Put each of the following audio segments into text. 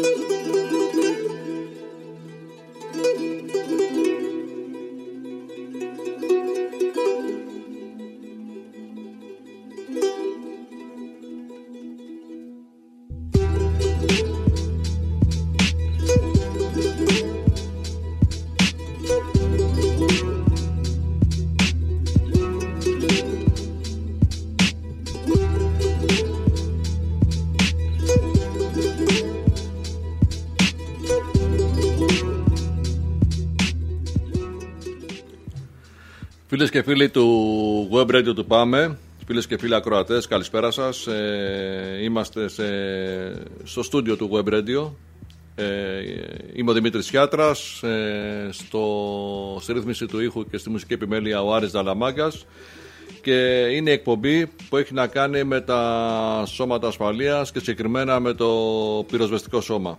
Φίλες και φίλοι του Web Radio του ΠΑΜΕ, φίλες και φίλοι ακροατές, καλησπέρα σας. Είμαστε στο στούντιο του Web Radio. Είμαι ο Δημήτρης Χιάτρας, στη ρύθμιση του ήχου και στη μουσική επιμέλεια ο Άρης Δαλαμάγκας, και είναι η εκπομπή που έχει να κάνει με τα σώματα ασφαλείας και συγκεκριμένα με το πυροσβεστικό σώμα.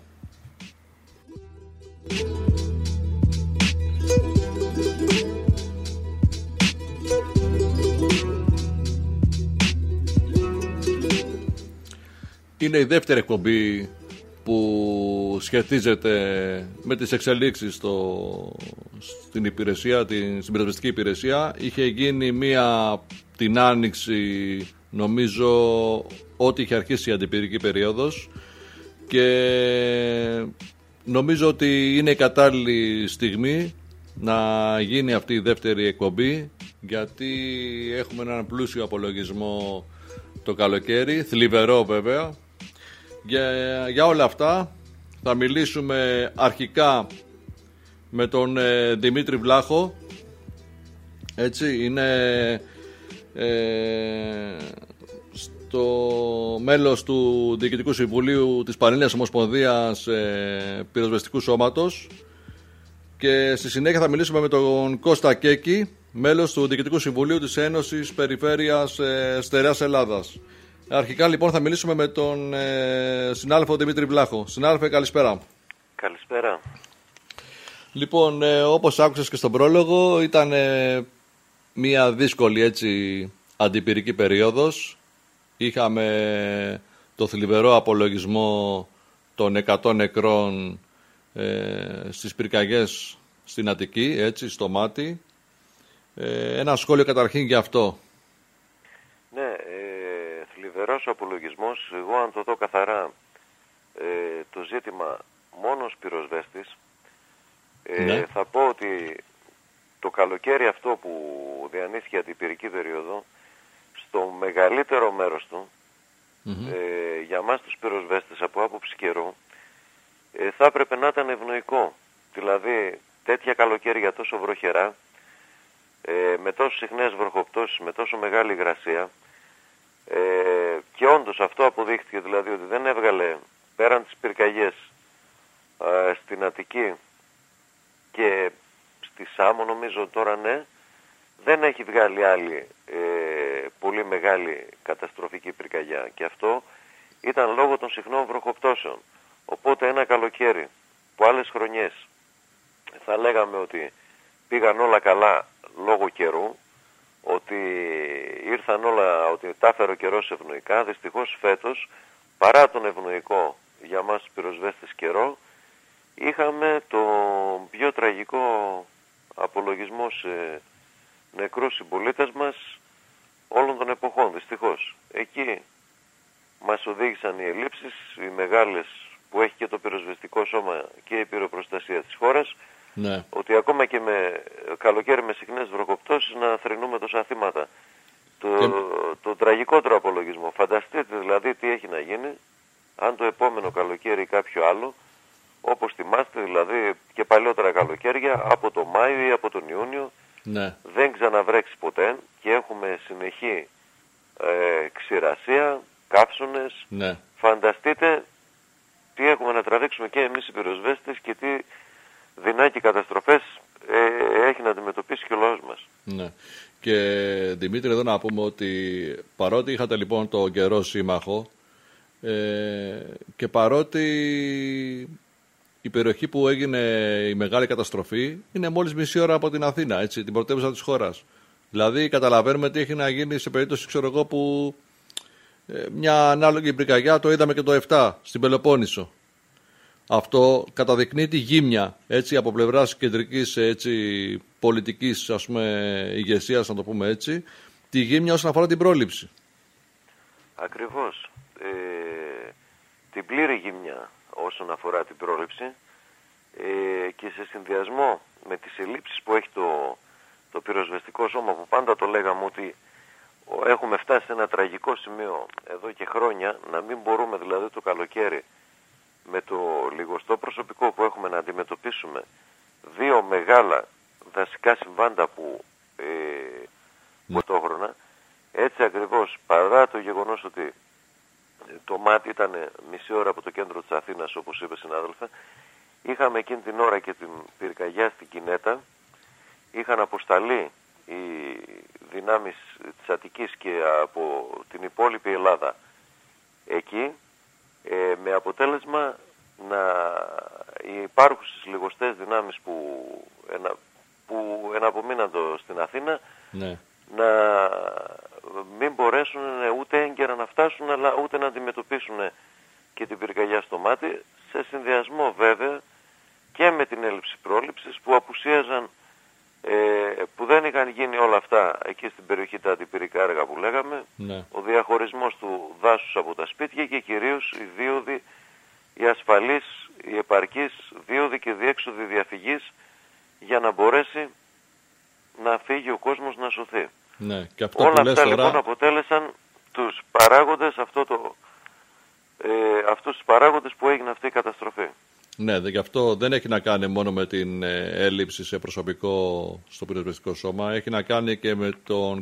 Είναι η δεύτερη εκπομπή που σχετίζεται με τις εξελίξεις στην υπηρεσία, στην πυροσβεστική υπηρεσία. Είχε γίνει μία την Άνοιξη, νομίζω, ότι είχε αρχίσει η αντιπυρική περίοδος, και νομίζω ότι είναι η κατάλληλη στιγμή να γίνει αυτή η δεύτερη εκπομπή, γιατί έχουμε έναν πλούσιο απολογισμό το καλοκαίρι, θλιβερό βέβαια. Για όλα αυτά θα μιλήσουμε αρχικά με τον Δημήτρη Βλάχο. Έτσι, είναι στο μέλος του Διοικητικού Συμβουλίου της Πανελλήνιας Ομοσπονδίας Πυροσβεστικού Σώματος, και στη συνέχεια θα μιλήσουμε με τον Κώστα Κέκη, μέλος του Διοικητικού Συμβουλίου της Ένωσης Περιφέρειας Στερεάς Ελλάδας. Αρχικά λοιπόν θα μιλήσουμε με τον συνάδελφο Δημήτρη Βλάχο. Συνάδελφε, καλησπέρα. Καλησπέρα. Λοιπόν, όπως άκουσες και στον πρόλογο, ήταν μια δύσκολη έτσι αντιπυρική περίοδος. Είχαμε το θλιβερό απολογισμό των 100 νεκρών στις πυρκαγιές στην Αττική, έτσι, στο Μάτι. Ένα σχόλιο καταρχήν για αυτό. Ναι, θλιβερός ο απολογισμός. Εγώ, αν το δω καθαρά το ζήτημα μόνος πυροσβέστης, ναι, θα πω ότι το καλοκαίρι αυτό που διανύθηκε αντιπυρική περίοδο, στο μεγαλύτερο μέρος του, για μας τους πυροσβέστες από άποψη καιρού, θα έπρεπε να ήταν ευνοϊκό. Δηλαδή τέτοια καλοκαίρια τόσο βροχερά, με τόσο συχνές βροχοπτώσεις, με τόσο μεγάλη υγρασία, και όντως αυτό αποδείχθηκε, δηλαδή ότι δεν έβγαλε πέραν τις πυρκαγιές στην Αττική και στη Σάμο, νομίζω τώρα, ναι, δεν έχει βγάλει άλλη πολύ μεγάλη καταστροφική πυρκαγιά, και αυτό ήταν λόγω των συχνών βροχοπτώσεων. Οπότε ένα καλοκαίρι που άλλες χρονιές θα λέγαμε ότι πήγαν όλα καλά λόγω καιρού, ότι ήρθαν όλα, ότι τα έφερε ο καιρός ευνοϊκά, δυστυχώς φέτος, παρά τον ευνοϊκό για μας τους πυροσβέστες καιρό, είχαμε το πιο τραγικό απολογισμό σε νεκρούς συμπολίτες μας όλων των εποχών, δυστυχώς. Εκεί μας οδήγησαν οι ελλείψεις, οι μεγάλες που έχει και το πυροσβεστικό σώμα και η πυροπροστασία της χώρας, ναι, ότι ακόμα και με καλοκαίρι με συχνές βροχοπτώσεις να θρηνούμε τόσα θύματα. Το τραγικότερο απολογισμό. Φανταστείτε δηλαδή τι έχει να γίνει αν το επόμενο καλοκαίρι ή κάποιο άλλο, όπως θυμάστε δηλαδή και παλιότερα καλοκαίρια, από το Μάιο ή από τον Ιούνιο, ναι, δεν ξαναβρέξει ποτέ και έχουμε συνεχή ξηρασία, καύσονες. Ναι. Φανταστείτε τι έχουμε να τραβήξουμε και εμείς οι πυροσβέστες και τι δεινά και καταστροφές έχει να αντιμετωπίσει και ο λαός μας. Ναι. Και Δημήτρη, εδώ να πούμε ότι παρότι είχατε λοιπόν το καιρό σύμμαχο, και παρότι η περιοχή που έγινε η μεγάλη καταστροφή είναι μόλις μισή ώρα από την Αθήνα, έτσι, την πρωτεύουσα της χώρας. Δηλαδή καταλαβαίνουμε τι έχει να γίνει σε περίπτωση, ξέρω εγώ, που μια ανάλογη πυρκαγιά το είδαμε και το 7 στην Πελοπόννησο. Αυτό καταδεικνύει τη γύμνια, έτσι, από πλευράς κεντρικής, έτσι, πολιτικής, ας πούμε, ηγεσίας, να το πούμε έτσι, τη γύμνια όσον αφορά την πρόληψη. Ακριβώς. Την πλήρη γύμνια όσον αφορά την πρόληψη και σε συνδυασμό με τις ελλείψεις που έχει το πυροσβεστικό σώμα, που πάντα το λέγαμε ότι έχουμε φτάσει σε ένα τραγικό σημείο εδώ και χρόνια, να μην μπορούμε δηλαδή το καλοκαίρι με το λιγοστό προσωπικό που έχουμε να αντιμετωπίσουμε δύο μεγάλα δασικά συμβάντα που πρωτόχρονα. Έτσι ακριβώς, παρά το γεγονός ότι το μάτι ήταν μισή ώρα από το κέντρο της Αθήνας, όπως είπε συνάδελφε, είχαμε εκείνη την ώρα και την πυρκαγιά στην Κινέτα, είχαν αποσταλεί οι δυνάμεις της Αττικής και από την υπόλοιπη Ελλάδα εκεί, με αποτέλεσμα οι υπάρχουσες λιγοστές δυνάμεις που εναπομείναντο στην Αθήνα, ναι, να μην μπορέσουν ούτε έγκαιρα να φτάσουν, αλλά ούτε να αντιμετωπίσουν και την πυρκαγιά στο μάτι, σε συνδυασμό βέβαια και με την έλλειψη πρόληψης που απουσίαζαν, που δεν είχαν γίνει όλα αυτά εκεί στην περιοχή, τα αντιπυρικά έργα που λέγαμε, ναι, ο διαχωρισμός του δάσους από τα σπίτια και κυρίως οι δίωδοι, οι ασφαλείς, οι επαρκείς δίωδοι και διέξοδοι διαφυγής, για να μπορέσει να φύγει ο κόσμος, να σωθεί. Ναι, και αυτό όλα που αυτά τώρα... λοιπόν αποτέλεσαν τους παράγοντες, αυτούς τους παράγοντες που έγινε αυτή η καταστροφή. Ναι, γι' αυτό δεν έχει να κάνει μόνο με την έλλειψη σε προσωπικό στο πυροσβεστικό σώμα, έχει να κάνει και με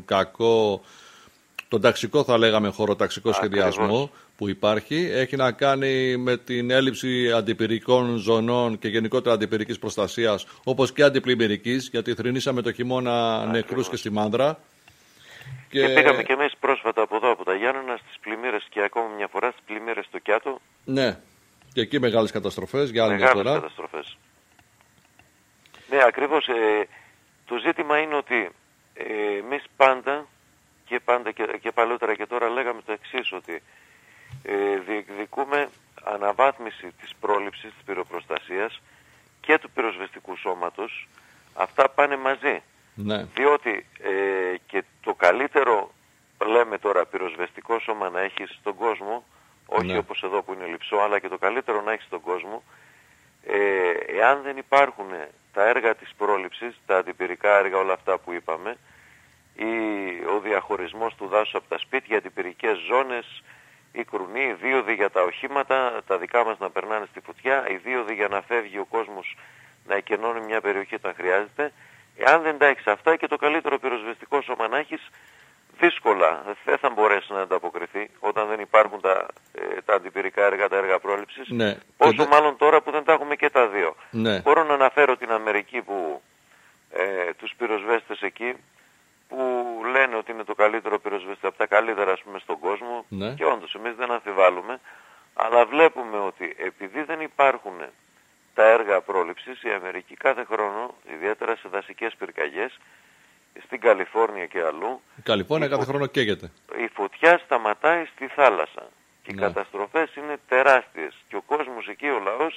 τον ταξικό, θα λέγαμε, χωροταξικό σχεδιασμό που υπάρχει, έχει να κάνει με την έλλειψη αντιπυρικών ζωνών και γενικότερα αντιπυρικής προστασίας, όπως και αντιπλημμυρικής, γιατί θρηνήσαμε το χειμώνα νεκρούς και στη Μάνδρα. Και πήγαμε και εμείς πρόσφατα από εδώ, από τα Γιάννενα, στις πλημμύρες και ακόμη μια φορά στις πλημμύρες στο Κιάτο. Ναι. Και εκεί μεγάλες καταστροφές, για άλλη μια φορά. Μεγάλες καταστροφές. Ναι, ακριβώς. Το ζήτημα είναι ότι εμείς πάντα και παλαιότερα και τώρα λέγαμε το εξής, ότι διεκδικούμε αναβάθμιση της πρόληψης, της πυροπροστασίας και του πυροσβεστικού σώματος. Αυτά πάνε μαζί. Ναι. Διότι και το καλύτερο, λέμε τώρα, πυροσβεστικό σώμα να έχεις στον κόσμο, όχι, ναι, όπως εδώ που είναι λειψό, αλλά και το καλύτερο να έχεις στον κόσμο, εάν δεν υπάρχουν τα έργα της πρόληψης, τα αντιπυρικά έργα, όλα αυτά που είπαμε, ο διαχωρισμός του δάσους από τα σπίτια, αντιπυρικές ζώνες, οι κρουνοί, οι δίωδοι για τα οχήματα, τα δικά μας να περνάνε στη φωτιά, οι δίωδοι για να φεύγει ο κόσμος να εκενώνει μια περιοχή όταν χρειάζεται. Εάν δεν τα έχεις αυτά και το καλύτερο πυροσβεστικό σώμα να έχεις, δύσκολα δεν θα μπορέσει να ανταποκριθεί όταν δεν υπάρχουν τα αντιπυρικά έργα, τα έργα πρόληψης. Ναι. Πόσο μάλλον τώρα που δεν τα έχουμε και τα δύο. Ναι. Μπορώ να αναφέρω την Αμερική, που τους πυροσβέστες εκεί που λένε ότι είναι το καλύτερο πυροσβεστή, από τα καλύτερα, ας πούμε, στον κόσμο. Ναι. Και όντως εμείς δεν αμφιβάλλουμε, αλλά βλέπουμε ότι επειδή δεν υπάρχουν τα έργα πρόληψης, η Αμερική κάθε χρόνο, ιδιαίτερα σε δασικές πυρκαγιές, στην Καλιφόρνια και αλλού, η Καλιφόρνια κάθε χρόνο καίγεται. Η φωτιά σταματάει στη θάλασσα και οι καταστροφές είναι τεράστιες και ο κόσμος εκεί, ο λαός,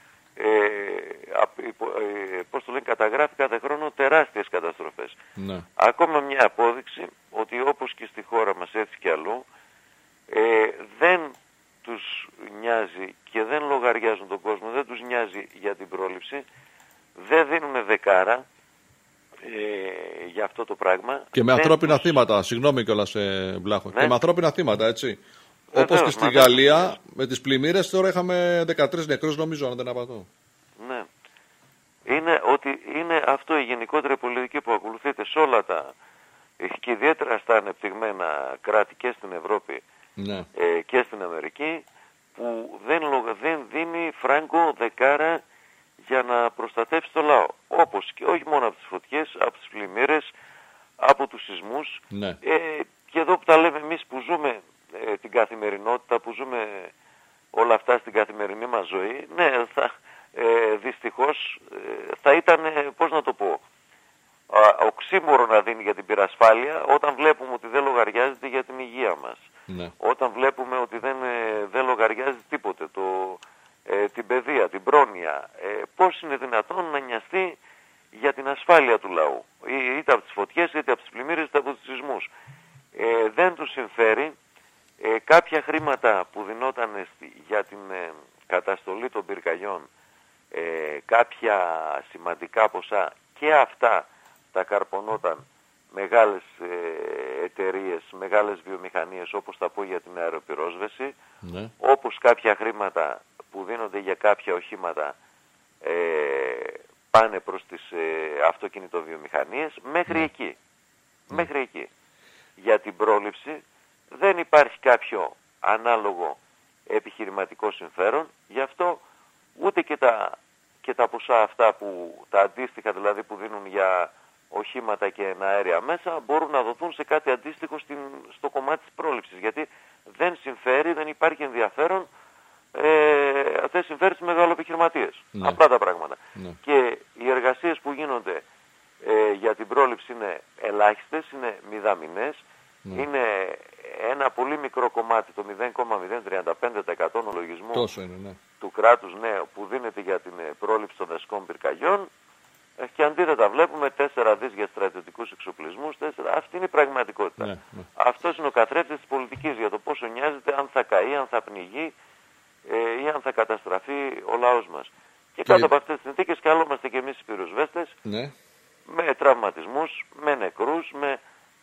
καταγράφει κάθε χρόνο τεράστιες καταστροφές. Ναι. Ακόμα μια απόδειξη ότι όπως και στη χώρα μας, έτσι και αλλού, δεν τους νοιάζει και δεν λογαριάζουν τον κόσμο, δεν τους νοιάζει για την πρόληψη, δεν δίνουν δεκάρα για αυτό το πράγμα. Και με ανθρώπινα θύματα, συγγνώμη κιόλας, Βλάχο, ναι, και με ανθρώπινα θύματα, έτσι. Όπως και στη Γαλλία, με τις πλημμύρες, τώρα είχαμε 13 νεκρούς, νομίζω, αν δεν απατώ. Ναι. Είναι αυτό η γενικότερη πολιτική που ακολουθείται σε όλα και ιδιαίτερα στα ανεπτυγμένα κράτη και στην Ευρώπη, ναι, και στην Αμερική, που δεν δίνει φράγκο δεκάρα για να προστατεύσει το λαό. Όπως και όχι μόνο από τις φωτιές, από τις πλημμύρες, από τους σεισμούς. Ναι. Και εδώ που τα λέμε εμείς που ζούμε την καθημερινότητα, που ζούμε όλα αυτά στην καθημερινή μας ζωή, ναι, δυστυχώς θα ήταν, πώς να το πω, οξύμορο να δίνει για την πυρασφάλεια όταν βλέπουμε ότι δεν λογαριάζεται για την υγεία μας. Ναι. Όταν βλέπουμε ότι δεν λογαριάζει τίποτε. την παιδεία, την πρόνοια, πώς είναι δυνατόν να νοιαστεί για την ασφάλεια του λαού, είτε από τις φωτιές, είτε από τις πλημμύρες, είτε από τους σεισμούς. Δεν τους συμφέρει κάποια χρήματα που δινόταν για την καταστολή των πυρκαγιών, κάποια σημαντικά ποσά, και αυτά τα καρπονόταν μεγάλες εταιρείες, μεγάλες βιομηχανίες, όπως θα πω για την αεροπυρόσβεση, ναι. Όπως κάποια χρήματα που δίνονται για κάποια οχήματα πάνε προς τις αυτοκινητοβιομηχανίες, μέχρι εκεί. Μέχρι εκεί. Για την πρόληψη δεν υπάρχει κάποιο ανάλογο επιχειρηματικό συμφέρον, γι' αυτό ούτε και τα ποσά αυτά, τα αντίστοιχα δηλαδή που δίνουν για οχήματα και αέρια μέσα, μπορούν να δοθούν σε κάτι αντίστοιχο στο κομμάτι της πρόληψης, γιατί δεν συμφέρει, δεν υπάρχει ενδιαφέρον, δεν συμφέρει στους μεγαλοεπιχειρηματίες. Ναι. Απλά τα πράγματα. Ναι. Και οι εργασίες που γίνονται για την πρόληψη είναι ελάχιστες, είναι μηδαμινές, ναι. Είναι ένα πολύ μικρό κομμάτι, το 0,035% λογισμού ναι. του κράτους, ναι, που δίνεται για την πρόληψη των δασικών πυρκαγιών, και αντίθετα βλέπουμε 4 δις για στρατιωτικούς εξοπλισμούς, αυτή είναι η πραγματικότητα. Ναι, ναι. Αυτός είναι ο καθρέφτης της πολιτικής, για το πόσο νοιάζεται αν θα καεί, αν θα πνιγεί ή αν θα καταστραφεί ο λαός μας. Και κάτω από αυτές τις συνθήκες καλούμαστε και εμείς οι πυροσβέστες, ναι. Με τραυματισμούς, με νεκρούς, με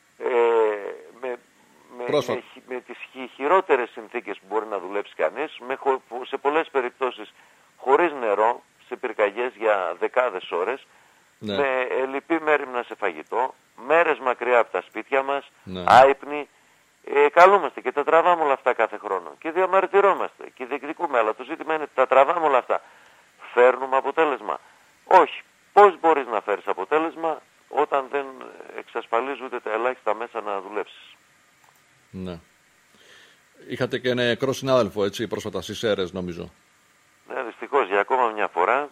τις χειρότερες συνθήκες που μπορεί να δουλέψει κανείς, σε πολλές περιπτώσεις χωρίς νερό, σε πυρκαγιές για δεκάδες ώρες, ναι. Με λυπή μέριμνα σε φαγητό, μέρες μακριά από τα σπίτια μας, ναι. Άυπνοι, καλούμαστε και τα τραβάμε όλα αυτά κάθε χρόνο και διαμαρτυρόμαστε και διεκδικούμε, αλλά το ζήτημα είναι τα τραβάμε όλα αυτά. Φέρνουμε αποτέλεσμα? Όχι. Πώς μπορείς να φέρεις αποτέλεσμα όταν δεν εξασφαλίζονται τα ελάχιστα μέσα να δουλέψεις? Ναι. Είχατε και ένα νεκρό συνάδελφο, έτσι, πρόσφατα στις Σέρρες, νομίζω. Ναι, δυστυχώς για ακόμα μια φορά,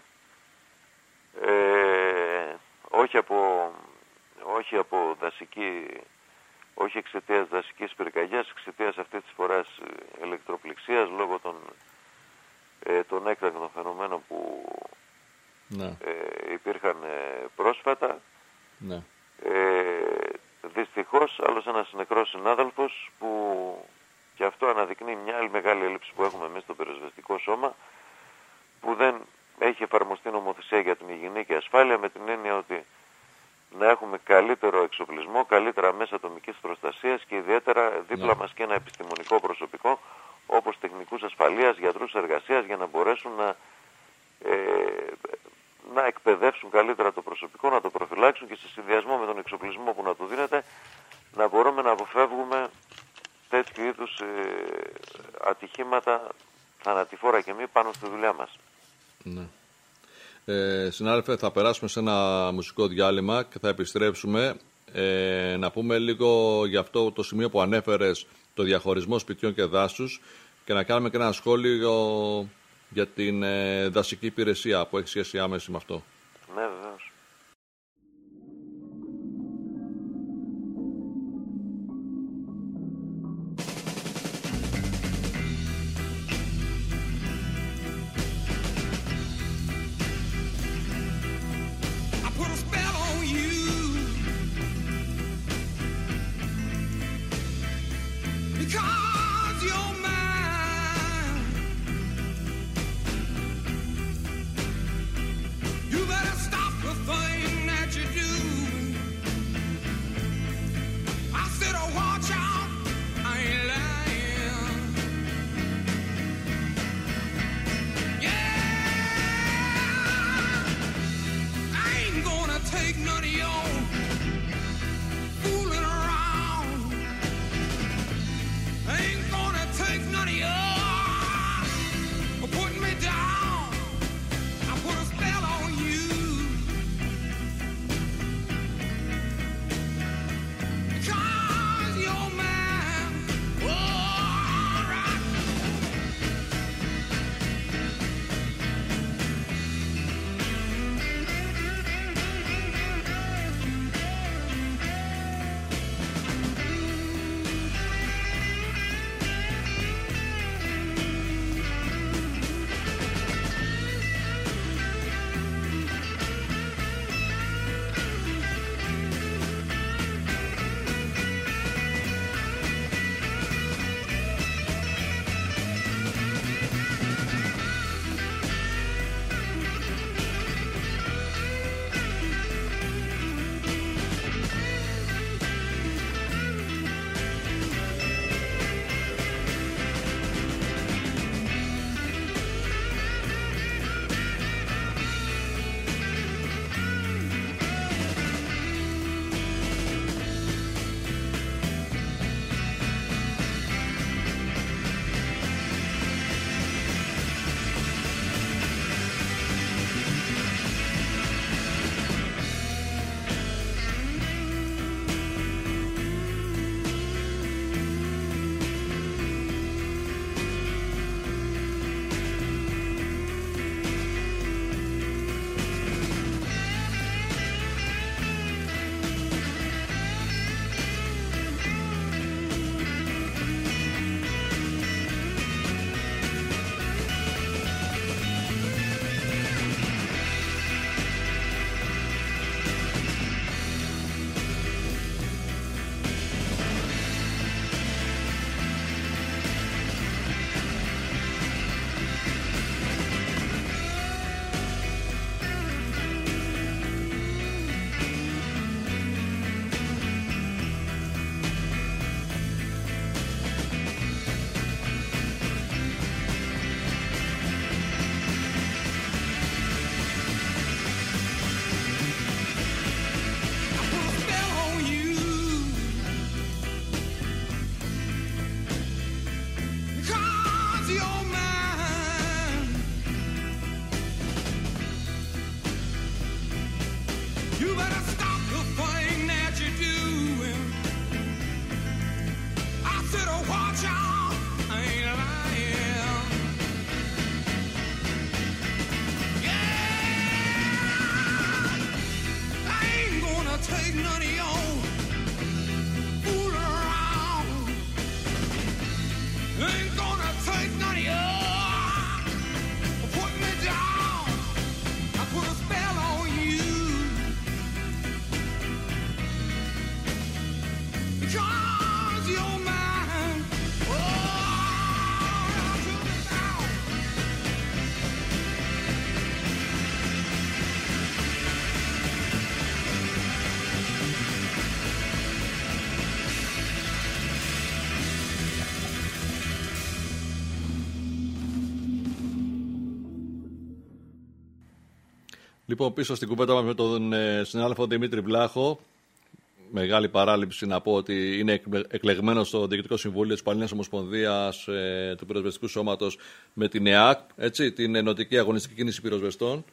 όχι εξαιτίας δασικής πυρκαγιάς, εξαιτίας αυτής της φοράς ηλεκτροπληξίας, λόγω των έκτακτων φαινομένων που ναι. Υπήρχαν πρόσφατα. Ναι. Δυστυχώς άλλος ένας νεκρός συνάδελφος, που και αυτό αναδεικνύει μια άλλη μεγάλη έλλειψη που έχουμε εμείς στο πυροσβεστικό σώμα, που δεν έχει εφαρμοστεί νομοθεσία για την υγιεινή και ασφάλεια, με την έννοια ότι να έχουμε καλύτερο εξοπλισμό, καλύτερα μέσα ατομικής προστασίας και ιδιαίτερα δίπλα μας και ένα επιστημονικό προσωπικό, όπως τεχνικούς ασφαλείας, γιατρούς εργασίας, για να μπορέσουν να εκπαιδεύσουν καλύτερα το προσωπικό, να το προφυλάξουν και σε συνδυασμό με τον εξοπλισμό που να του δίνεται, να μπορούμε να αποφεύγουμε τέτοιου είδους ατυχήματα, θανατηφόρα και μη, πάνω στη δουλειά μας. Ναι. Συνάδελφε, θα περάσουμε σε ένα μουσικό διάλειμμα και θα επιστρέψουμε να πούμε λίγο για αυτό το σημείο που ανέφερες, το διαχωρισμό σπιτιών και δάσους, και να κάνουμε και ένα σχόλιο για την δασική υπηρεσία που έχει σχέση άμεση με αυτό. Ναι, βεβαίως. You Λοιπόν, πίσω στην κουβέντα μας με τον συνάδελφο Δημήτρη Βλάχο. Μεγάλη παράληψη να πω ότι είναι εκλεγμένος στο Διοικητικό Συμβούλιο της Πανελλήνιας Ομοσπονδίας του Πυροσβεστικού Σώματος με την ΕΑΚ, έτσι, την Ενωτική Αγωνιστική Κίνηση Πυροσβεστών.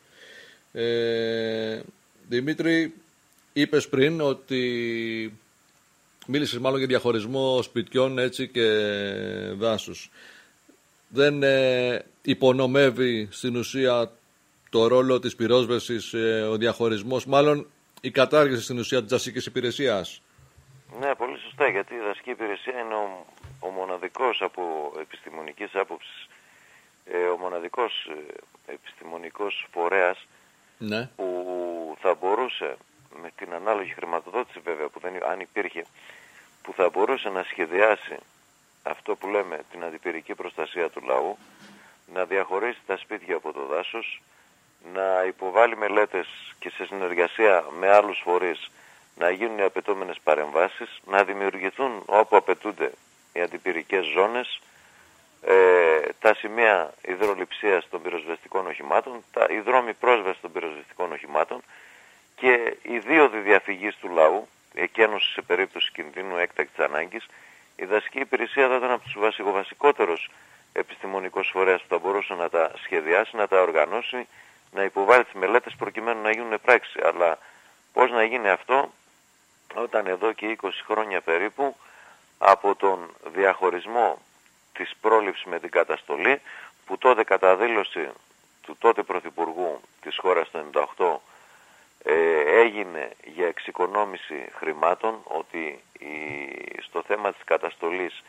Δημήτρη, είπες πριν ότι μίλησες μάλλον για διαχωρισμό σπιτιών, έτσι, και δάσους. Δεν υπονομεύει στην ουσία το ρόλο της πυρόσβεσης ο διαχωρισμός, μάλλον η κατάργηση στην ουσία της δασικής υπηρεσίας? Ναι, πολύ σωστά, γιατί η δασική υπηρεσία είναι ο μοναδικός από επιστημονικής άποψης, ο μοναδικός επιστημονικός φορέας, ναι, που θα μπορούσε, με την ανάλογη χρηματοδότηση βέβαια, που αν υπήρχε, που θα μπορούσε να σχεδιάσει αυτό που λέμε την αντιπυρική προστασία του λαού, να διαχωρίσει τα σπίτια από το δάσος, να υποβάλει μελέτες και σε συνεργασία με άλλους φορείς να γίνουν οι απαιτούμενες παρεμβάσεις, να δημιουργηθούν όπου απαιτούνται οι αντιπυρικές ζώνες, τα σημεία υδρολειψίας των πυροσβεστικών οχημάτων, οι δρόμοι πρόσβασης των πυροσβεστικών οχημάτων και η δίωδη διαφυγής του λαού, εκένωση σε περίπτωση κινδύνου έκτακτης ανάγκης. Η δασική υπηρεσία θα ήταν από τους βασικότερους επιστημονικός φορέας που θα μπορούσε να τα σχεδιάσει, να τα οργανώσει, να υποβάλει τις μελέτες προκειμένου να γίνουν πράξη. Αλλά πώς να γίνει αυτό όταν εδώ και 20 χρόνια περίπου από τον διαχωρισμό της πρόληψης με την καταστολή, που τότε κατά δήλωση του τότε Πρωθυπουργού της χώρας το 1998 έγινε για εξοικονόμηση χρημάτων, ότι στο θέμα της καταστολής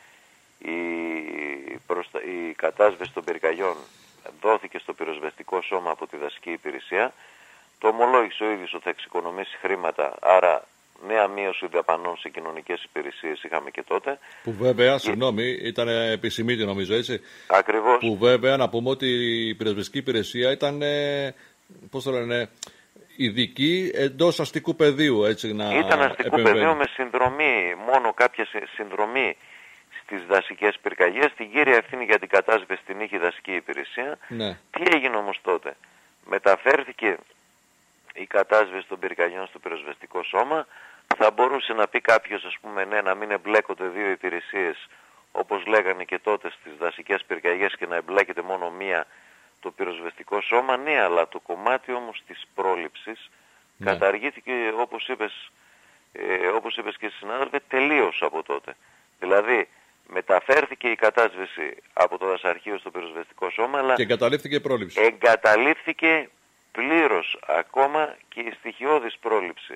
η κατάσβεση των πυρκαγιών δόθηκε στο πυροσβεστικό σώμα από τη δασική υπηρεσία. Το ομολόγησε ο ίδιος ότι θα εξοικονομήσει χρήματα, άρα νέα μείωση δαπανών σε κοινωνικές υπηρεσίες είχαμε και τότε. Που βέβαια, συγγνώμη, ήταν επισημήτη νομίζω, έτσι. Ακριβώς. Που βέβαια να πούμε ότι η πυροσβεστική υπηρεσία ήταν, πώς το λένε, ειδική εντός αστικού πεδίου, έτσι. Ήταν αστικού πεδίου με συνδρομή, μόνο κάποια συνδρομή στις δασικές πυρκαγιές. Την κύρια ευθύνη για την κατάσβεση την είχε η δασική υπηρεσία. Ναι. Τι έγινε όμως τότε? Μεταφέρθηκε η κατάσβεση των πυρκαγιών στο πυροσβεστικό σώμα. Θα μπορούσε να πει κάποιος, ας πούμε, ναι, να μην εμπλέκονται δύο υπηρεσίες όπως λέγανε και τότε στις δασικές πυρκαγιές και να εμπλέκεται μόνο μία, το πυροσβεστικό σώμα. Ναι, αλλά το κομμάτι όμως της πρόληψης καταργήθηκε, όπως είπες και συνάδελφε, τελείως από τότε. Δηλαδή μεταφέρθηκε η κατάσβεση από το δασαρχείο στο πυροσβεστικό σώμα, αλλά και εγκαταλείφθηκε η πρόληψη. Εγκαταλείφθηκε πλήρως ακόμα και η στοιχειώδης πρόληψη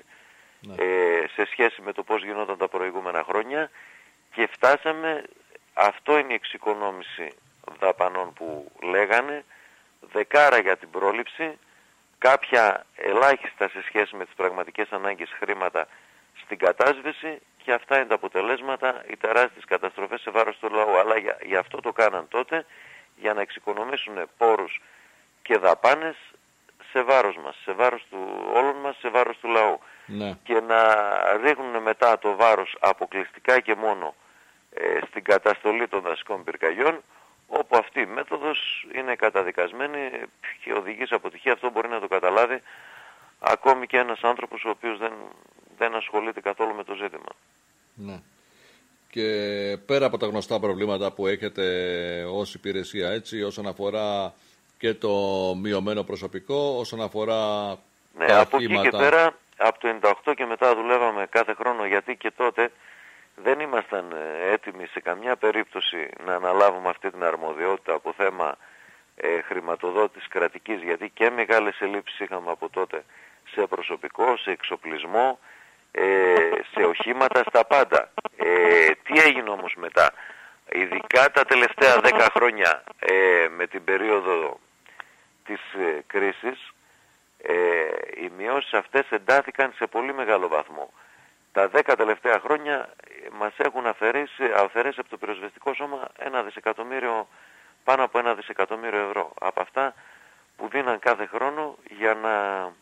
σε σχέση με το πώς γινόταν τα προηγούμενα χρόνια, και φτάσαμε, αυτό είναι η εξοικονόμηση δαπανών που λέγανε, 10 για την πρόληψη, κάποια ελάχιστα σε σχέση με τις πραγματικές ανάγκες χρήματα στην κατάσβεση, και αυτά είναι τα αποτελέσματα, οι τεράστιες καταστροφές σε βάρος του λαού. Αλλά για αυτό το κάναν τότε, για να εξοικονομήσουν πόρους και δαπάνες σε βάρος μας, σε βάρος του όλων μας, σε βάρος του λαού. Ναι. Και να ρίχνουν μετά το βάρος αποκλειστικά και μόνο στην καταστολή των δασικών πυρκαγιών, όπου αυτή η μέθοδος είναι καταδικασμένη και οδηγεί σε αποτυχία. Αυτό μπορεί να το καταλάβει ακόμη και ένας άνθρωπος ο οποίος δεν ασχολείται καθόλου με το ζήτημα. Ναι. Και πέρα από τα γνωστά προβλήματα που έχετε ως υπηρεσία, έτσι, όσον αφορά και το μειωμένο προσωπικό, όσον αφορά τα από εκεί και πέρα, από το 98 και μετά δουλεύαμε κάθε χρόνο, γιατί και τότε δεν ήμασταν έτοιμοι σε καμιά περίπτωση να αναλάβουμε αυτή την αρμοδιότητα από θέμα χρηματοδότησης κρατικής, γιατί και μεγάλες ελλείψεις είχαμε από τότε σε προσωπικό, σε εξοπλισμό, σε οχήματα, στα πάντα. Τι έγινε όμως μετά? Ειδικά τα τελευταία 10 χρόνια με την περίοδο της κρίσης, οι μειώσεις αυτές εντάθηκαν σε πολύ μεγάλο βαθμό. Τα 10 τελευταία χρόνια μας έχουν αφαιρέσει από το πυροσβεστικό σώμα πάνω από 1 δισεκατομμύριο ευρώ. Από αυτά που δίναν κάθε χρόνο για να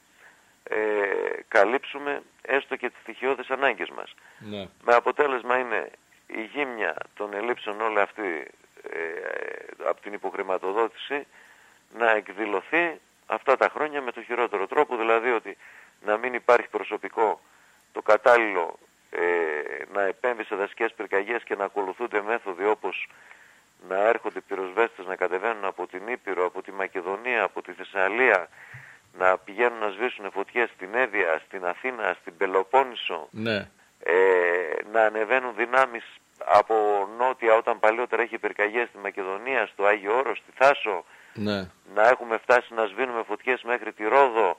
καλύψουμε έστω και τις στοιχειώδεις ανάγκες μας. Ναι. Με αποτέλεσμα είναι η γύμνια των ελλείψεων όλη αυτή από την υποχρηματοδότηση να εκδηλωθεί αυτά τα χρόνια με το χειρότερο τρόπο, δηλαδή ότι να μην υπάρχει προσωπικό το κατάλληλο να επέμβει σε δασικές πυρκαγιές και να ακολουθούνται μέθοδοι όπως να έρχονται πυροσβέστες να κατεβαίνουν από την Ήπειρο, από τη Μακεδονία, από τη Θεσσαλία, να πηγαίνουν να σβήσουν φωτιές στην Έδεια, στην Αθήνα, στην Πελοπόννησο, ναι. Να ανεβαίνουν δυνάμεις από νότια όταν παλιότερα έχει πυρκαγιές στη Μακεδονία, στο Άγιο Όρος, στη Θάσο, Ναι. να έχουμε φτάσει να σβήνουμε φωτιές μέχρι τη Ρόδο.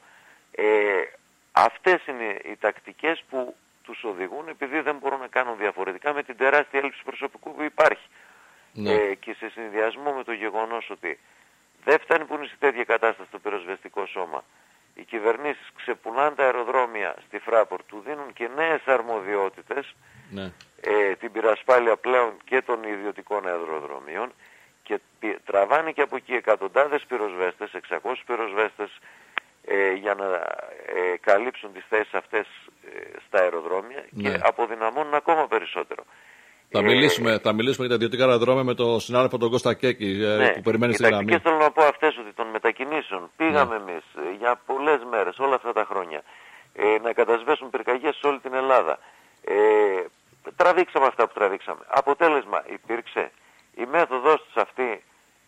Αυτές είναι οι τακτικές που τους οδηγούν, επειδή δεν μπορούν να κάνουν διαφορετικά με την τεράστια έλλειψη προσωπικού που υπάρχει. Ναι. Και σε συνδυασμό με το γεγονός ότι δεν φτάνει που είναι σε τέτοια κατάσταση το πυροσβεστικό σώμα, οι κυβερνήσεις ξεπουλάνε τα αεροδρόμια στη Φράπορ, του δίνουν και νέες αρμοδιότητες, Ναι. την πυρασπάλεια πλέον και των ιδιωτικών αεροδρομίων, και τραβάνε και από εκεί εκατοντάδες πυροσβέστες, 600 πυροσβέστες, για να καλύψουν τις θέσεις αυτές στα αεροδρόμια, Ναι. και αποδυναμώνουν ακόμα περισσότερο. Θα μιλήσουμε για τα ιδιωτικά αεροδρόμια με τον συνάδελφο τον Κώστα Κέκη, που περιμένει στη γραμμή. Και θέλω να πω αυτές, ότι των μετακινήσεων πήγαμε εμείς για πολλές μέρες όλα αυτά τα χρόνια να κατασβέσουν πυρκαγιές σε όλη την Ελλάδα. Τραβήξαμε αυτά που τραβήξαμε. Αποτέλεσμα υπήρξε. Η μέθοδος τους αυτή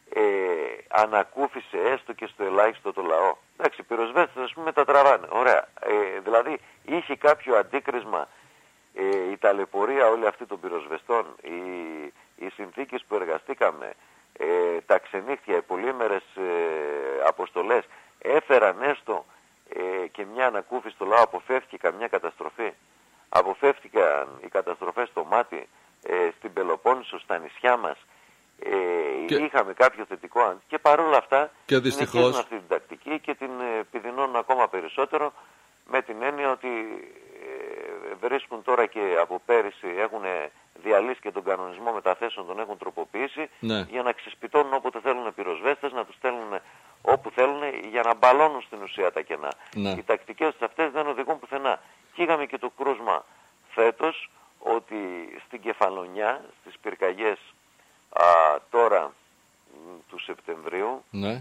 ανακούφισε έστω και στο ελάχιστο το λαό. Εντάξει, οι πυροσβέστες ας πούμε τα τραβάνε. Ωραία. Δηλαδή είχε κάποιο αντίκρισμα η ταλαιπωρία όλη αυτή των πυροσβεστών, οι συνθήκες που εργαστήκαμε, τα ξενύχτια, οι πολύμερες αποστολές έφεραν έστω και μια ανακούφιση στο λαό, αποφεύθηκε καμιά καταστροφή, αποφεύτηκαν οι καταστροφές στο Μάτι, στην Πελοπόννησο, στα νησιά μας, είχαμε κάποιο θετικό, και παρόλα αυτά και δυστυχώς αυτή την τακτική και την επιδεινώνουν ακόμα περισσότερο, με την έννοια ότι βρίσκουν τώρα και από πέρυσι έχουν διαλύσει και τον κανονισμό μεταθέσεων, τον έχουν τροποποιήσει, ναι. για να ξεσπιτώνουν όποτε θέλουν πυροσβέστες, να τους στέλνουν όπου θέλουν, για να μπαλώνουν στην ουσία τα κενά. Ναι. Οι τακτικές αυτές δεν οδηγούν πουθενά. Και είχαμε και το κρούσμα φέτος ότι στην Κεφαλονιά, στις πυρκαγιές τώρα του Σεπτεμβρίου, ναι.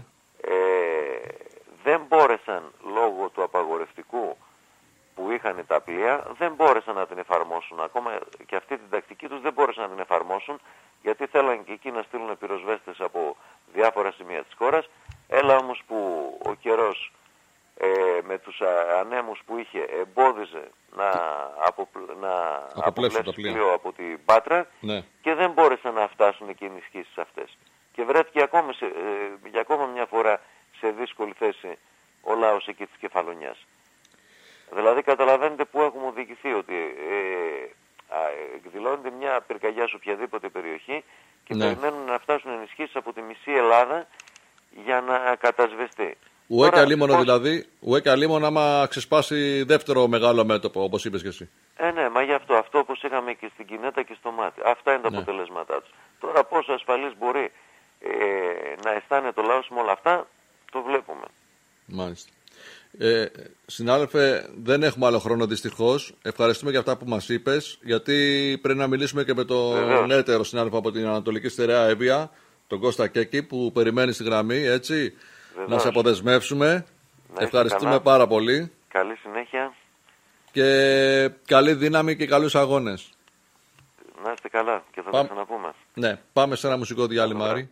Δεν μπόρεσαν λόγω του απαγορευτικού που είχαν τα πλοία, δεν μπόρεσαν να την εφαρμόσουν. Ακόμα και αυτή την τακτική τους δεν μπόρεσαν να την εφαρμόσουν, γιατί θέλαν και εκεί να στείλουν πυροσβέστες από διάφορα σημεία της χώρας. Έλα όμως που ο καιρός με τους ανέμους που είχε εμπόδιζε να αποπλέψει πλοίο από την Πάτρα, ναι. Και δεν μπόρεσαν να φτάσουν και οι ενισχύσεις αυτές. Και βρέθηκε ακόμα για ακόμα μια φορά σε δύσκολη θέση ο λαός εκεί της Κεφαλονιάς. Δηλαδή καταλαβαίνετε που έχουμε οδηγηθεί, ότι εκδηλώνεται μια πυρκαγιά σε οποιαδήποτε περιοχή και ναι. περιμένουν να φτάσουν ενισχύσεις από τη μισή Ελλάδα για να κατασβεστεί. Ουέκα λίμωνο δηλαδή, ουέκα λίμωνο άμα ξεσπάσει δεύτερο μεγάλο μέτωπο, όπως είπες και εσύ. Ναι, μα γι' αυτό όπως είχαμε και στην Κινέτα και στο Μάτι. Αυτά είναι τα αποτελέσματά τους. Τώρα πόσο ασφαλής μπορεί να αισθάνεται το λαός με όλα αυτά, το βλέπουμε. Μάλιστα. Συνάδελφε, δεν έχουμε άλλο χρόνο δυστυχώς. Ευχαριστούμε για αυτά που μας είπες, γιατί πρέπει να μιλήσουμε και με τον έτερο συνάδελφο από την Ανατολική Στερεά Εύβοια, τον Κώστα Κέκη, που περιμένει στη γραμμή, έτσι. Βεβαίως. Να σε αποδεσμεύσουμε. Ευχαριστούμε πάρα πολύ. Καλή συνέχεια. Και καλή δύναμη και καλούς αγώνες. Να είστε καλά και θα τα ξαναπούμε. Ναι, πάμε σε ένα μουσικό διάλειμμα, Άρη.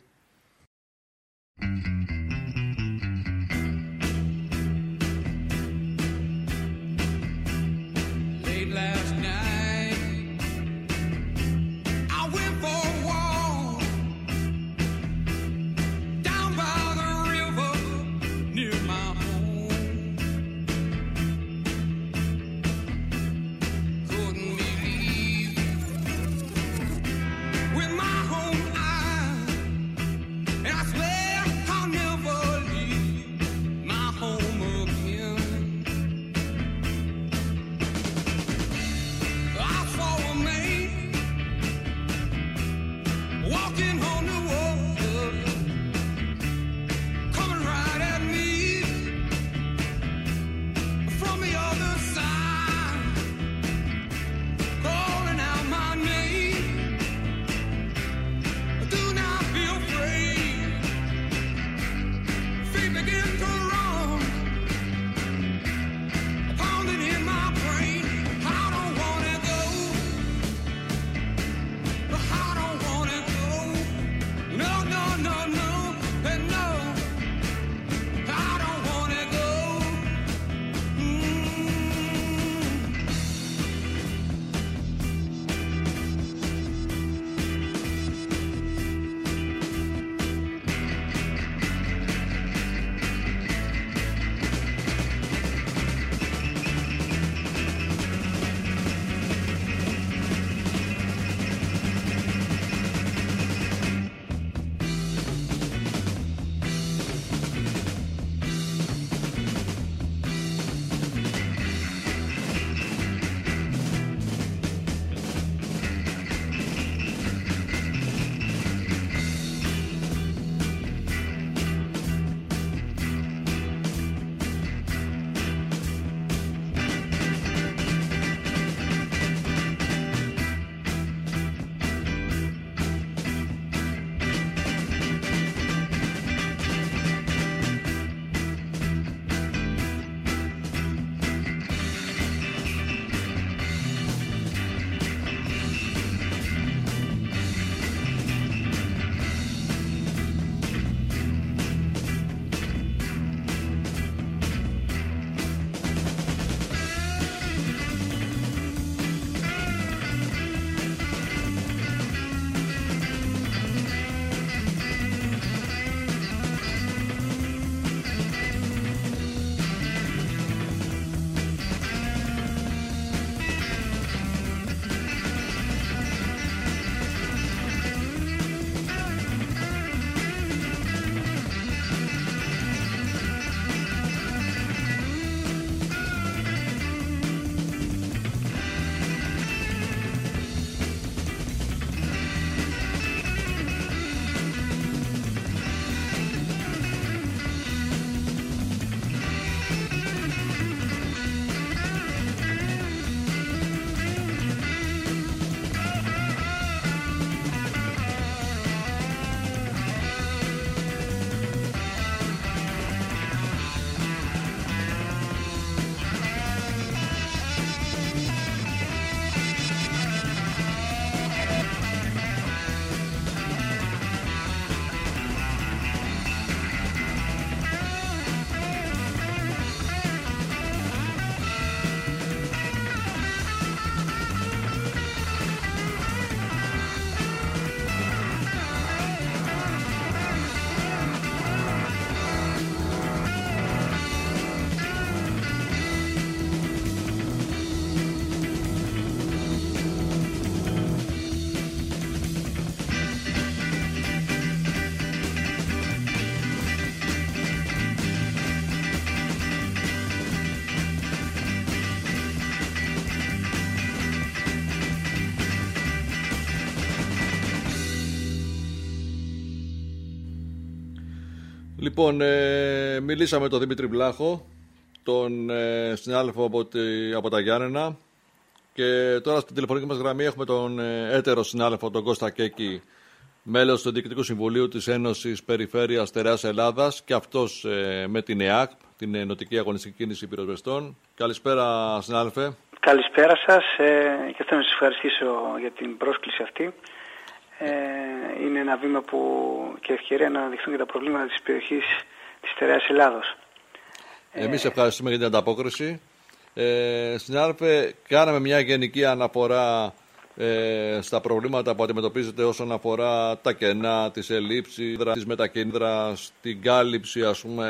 Λοιπόν, μιλήσαμε με τον Δημήτρη Βλάχο, τον συνάδελφο από τα Γιάννενα, και τώρα στην τηλεφωνική μας γραμμή έχουμε τον έτερο συνάδελφο, τον Κώστα Κέκη, μέλος του Διοικητικού Συμβουλίου της Ένωσης Περιφέρειας Στερεάς Ελλάδας, και αυτός με την ΕΑΚ, την Ενωτική Αγωνιστική Κίνηση Πυροσβεστών. Καλησπέρα, συνάδελφε. Καλησπέρα σας και θέλω να σας ευχαριστήσω για την πρόσκληση αυτή. Είναι ένα βήμα που και ευκαιρία να αναδειχθούν και τα προβλήματα της περιοχής της Στερεάς Ελλάδος. Εμείς ευχαριστούμε για την ανταπόκριση. Συνάδελφε, κάναμε μια γενική αναφορά στα προβλήματα που αντιμετωπίζετε όσον αφορά τα κενά, τις ελλείψεις, τις μετακίνητρα, την κάλυψη, ας πούμε,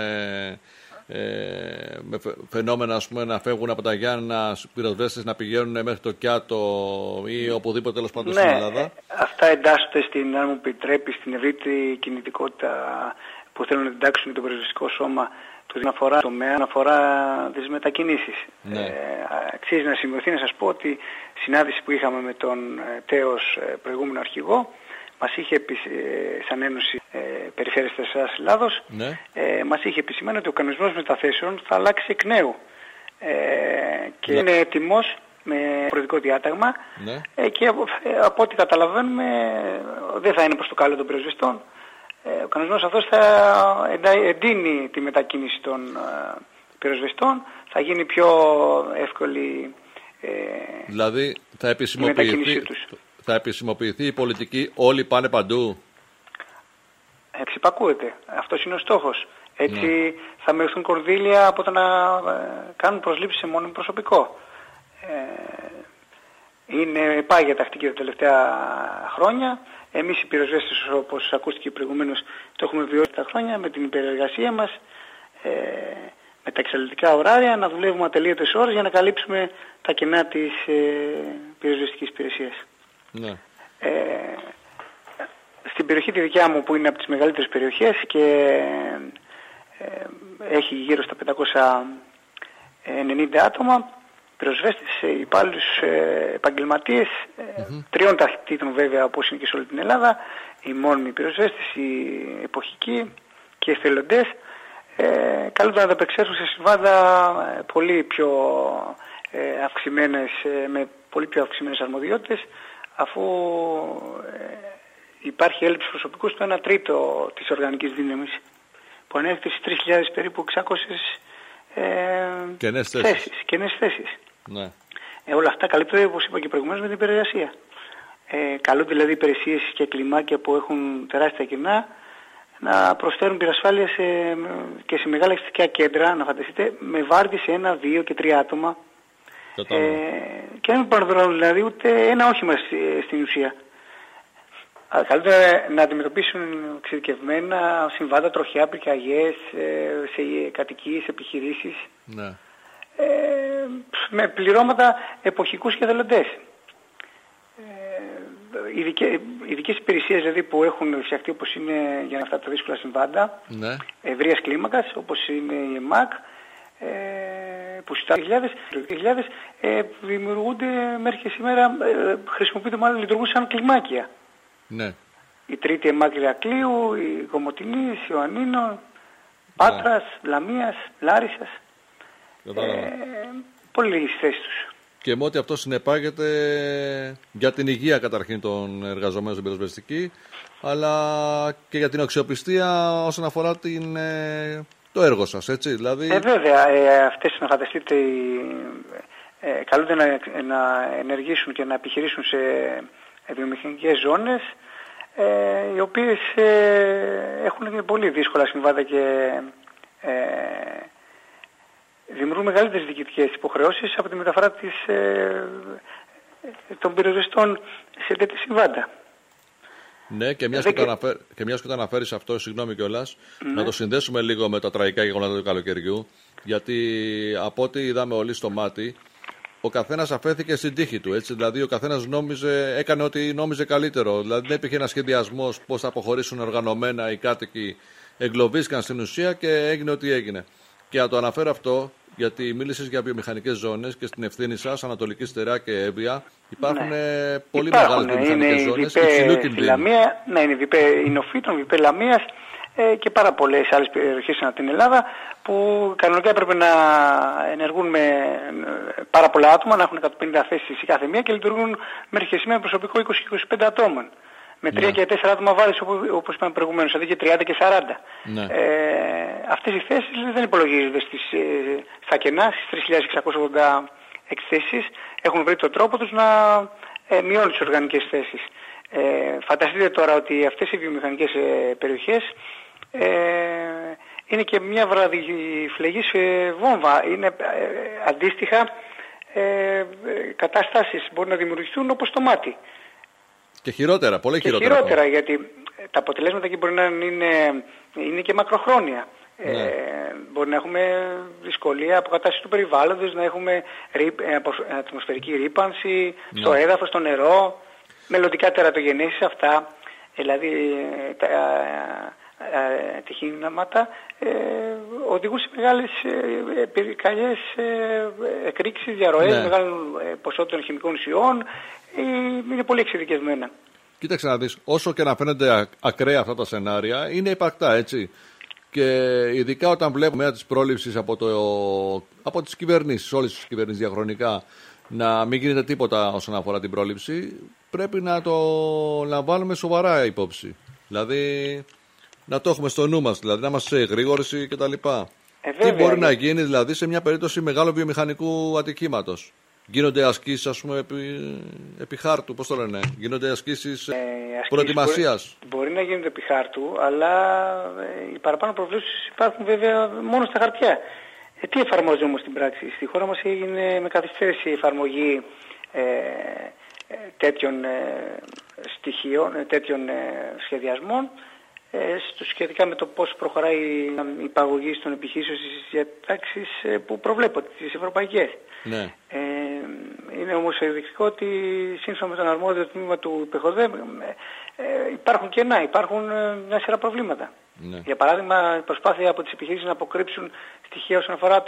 με φαινόμενα, ας πούμε, να φεύγουν από τα Γιάννενα πυροσβέστες να πηγαίνουν μέχρι το Κιάτο ή οπουδήποτε τέλος πάντων στην Ελλάδα. Αυτά εντάσσονται στην, αν μου επιτρέπει, στην ευρύτερη κινητικότητα που θέλουν να εντάξουν το πυροσβεστικό σώμα του αναφορά τομέα, αναφορά τις μετακινήσεις. Αξίζει να σημειωθεί να σας πω ότι συνάντηση που είχαμε με τον τέος προηγούμενο αρχηγό μας είχε σαν Ένωση Περιφέρειας της Ελλάδος, μας είχε επισημάνει ότι ο κανονισμός μεταθέσεων θα αλλάξει εκ νέου και είναι έτοιμος με προεδρικό διάταγμα και από ό,τι καταλαβαίνουμε δεν θα είναι προς το καλό των πυροσβεστών. Ο κανονισμός αυτός θα εντείνει τη μετακίνηση των πυροσβεστών, θα γίνει πιο εύκολη δηλαδή θα επισημοποιηθεί η πολιτική, όλοι πάνε παντού. Εξυπακούεται. Αυτός είναι ο στόχος. Έτσι θα μειωθούν κονδύλια από το να κάνουν προσλήψεις σε μόνιμο προσωπικό. Είναι πάγια τακτική τα τελευταία χρόνια. Εμείς οι πυροσβέστες, όπως ακούστηκε προηγουμένως, το έχουμε βιώσει τα χρόνια με την υπερεργασία μας, με τα εξαντλητικά ωράρια, να δουλεύουμε ατελείωτες ώρες για να καλύψουμε τα κενά της πυροσβεστικής υπηρεσίας. Στην περιοχή τη δικιά μου, που είναι από τις μεγαλύτερες περιοχές και έχει γύρω στα 590 άτομα, πυροσβέστες, υπάλληλους, επαγγελματίες, τριών ταχυτήτων βέβαια, όπως είναι και σε όλη την Ελλάδα, οι μόνιμοι πυροσβέστες, οι εποχικοί και οι εθελοντές, καλούνται να ανταπεξέλθουν σε συμβάντα πολύ πιο αυξημένες, με πολύ πιο αυξημένες αρμοδιότητες, αφού υπάρχει έλλειψη προσωπικού στο 1/3 της οργανικής δύναμης, που ανέρχεται στις 3.000 περίπου 600 κενές θέσεις. Όλα αυτά καλύπτονται, όπως είπα και προηγουμένως, με την υπερεργασία. Καλούνται δηλαδή υπηρεσίες και κλιμάκια που έχουν τεράστια κενά να προσφέρουν πυρασφάλεια και σε μεγάλα εξωτικά κέντρα, να φανταστείτε, με βάρδι σε 1, 2 και 3 άτομα. Και δεν παραδρώνουν δηλαδή ούτε ένα όχημα στην ουσία. Καλύτερα να αντιμετωπίσουν εξειδικευμένα συμβάντα, τροχιά, πυρκαγιές, σε κατοικίες, επιχειρήσεις, με πληρώματα εποχικούς και εθελοντές. Ειδικές υπηρεσίες δηλαδή που έχουν φτιαχτεί, όπως είναι για αυτά τα δύσκολα συμβάντα, ευρείας κλίμακας, όπως είναι η ΕΜΑΚ, που στα 2000 δημιουργούνται μέχρι και σήμερα, χρησιμοποιούνται, μάλλον λειτουργούν σαν κλιμάκια. Η τρίτη ΕΜΑΚ Ηρακλείου, η Κομοτηνής, Ιωαννίνων, Πάτρας, Λαμίας, Λάρισσας. Πολλές θέσεις τους. Και με ό,τι αυτό συνεπάγεται για την υγεία καταρχήν των εργαζομένων στην πυροσβεστική, αλλά και για την αξιοπιστία όσον αφορά το έργο σας, έτσι, δηλαδή. Βέβαια, αυτές, να φανταστείτε, καλούνται να ενεργήσουν και να επιχειρήσουν σε βιομηχανικές ζώνες, οι οποίες έχουν πολύ δύσκολα συμβάντα και δημιουργούν μεγαλύτερες διοικητικές υποχρεώσεις από τη μεταφορά των πυροσβεστών σε τέτοια συμβάντα. Ναι, και μιας και το αναφέρεις αυτό, συγγνώμη κιόλας, να το συνδέσουμε λίγο με τα τραγικά γεγονότα του καλοκαιριού, γιατί από ό,τι είδαμε όλοι στο μάτι, ο καθένας αφέθηκε στην τύχη του, έτσι, δηλαδή ο καθένας έκανε ό,τι νόμιζε καλύτερο, δηλαδή δεν υπήρχε ένα σχεδιασμός πώς θα αποχωρήσουν οργανωμένα οι κάτοικοι, εγκλωβίστηκαν στην ουσία και έγινε ό,τι έγινε. Και να το αναφέρω αυτό, γιατί μίλησες για βιομηχανικές ζώνες και στην ευθύνη σας, Ανατολική Στερεά και Εύβοια, υπάρχουν πολύ μεγάλες βιομηχανικές ζώνες υψηλού κινδύνου. Είναι η Νοφήτων, Βιπέ Λαμίας, και πάρα πολλές άλλες περιοχές ανά την Ελλάδα που κανονικά έπρεπε να ενεργούν με πάρα πολλά άτομα, να έχουν 150 θέσεις η κάθε μία και λειτουργούν μέχρι και σήμερα προσωπικό 20-25 ατόμων. Με 3 και 4 άτομα βάρης όπως είπαμε προηγουμένως, δηλαδή και 30 και 40. Ναι. Αυτές οι θέσεις δεν υπολογίζονται στα κενά, στις 3.680 εκθέσεις. Έχουν βρει τον τρόπο τους να μειώνουν τις οργανικές θέσεις. Φανταστείτε τώρα ότι αυτές οι βιομηχανικές περιοχές είναι και μια βραδιφλεγής βόμβα. Είναι αντίστοιχα κατάστασεις μπορεί να δημιουργηθούν όπως το μάτι. Και χειρότερα, πολύ χειρότερα. Και χειρότερα, γιατί τα αποτελέσματα εκεί μπορεί να είναι και μακροχρόνια. Ναι. Μπορεί να έχουμε δυσκολία αποκατάσταση του περιβάλλοντος, να έχουμε ατμοσφαιρική ρύπανση στο έδαφος, στο νερό, μελλοντικά τερατογενέσεις αυτά, δηλαδή τα ατυχήματα οδηγούν σε μεγάλες πυρκαγιές, εκρήξεις, διαρροές μεγάλων ποσότητων χημικών ουσιών. Είναι πολύ εξειδικευμένα. Κοίταξε να δεις, όσο και να φαίνονται ακραία αυτά τα σενάρια, είναι υπαρκτά, έτσι. Και ειδικά όταν βλέπουμε της πρόληψης από τις κυβερνήσεις, όλες τις κυβερνήσεις διαχρονικά, να μην γίνεται τίποτα όσον αφορά την πρόληψη, πρέπει να το λαμβάνουμε σοβαρά υπόψη. Δηλαδή, να το έχουμε στο νου μας, δηλαδή να είμαστε σε εγρήγορση κτλ. Τι μπορεί να γίνει δηλαδή σε μια περίπτωση μεγάλου βιομηχανικού ατυχήματος? Γίνονται ασκήσεις, ας πούμε, επί χάρτου, πώς το λένε, γίνονται ασκήσεις προετοιμασίας. Μπορεί να γίνονται επί χάρτου, αλλά οι παραπάνω προβλέψεις υπάρχουν βέβαια μόνο στα χαρτιά. Τι εφαρμόζουμε όμως στην πράξη? Στη χώρα μας έγινε με καθυστέρηση η εφαρμογή τέτοιων στοιχείων, τέτοιων σχεδιασμών, σχετικά με το πώς προχωράει η υπαγωγή των επιχειρήσεων στις διατάξεις που προβλέπονται, τις ευρωπαϊκές. Ναι. Είναι όμως ενδεικτικό ότι σύμφωνα με τον αρμόδιο τμήμα του ΥΠΕΧΟΔΕ υπάρχουν κενά, υπάρχουν μια σειρά προβλήματα. Ναι. Για παράδειγμα, η προσπάθεια από τις επιχειρήσεις να αποκρύψουν στοιχεία όσον αφορά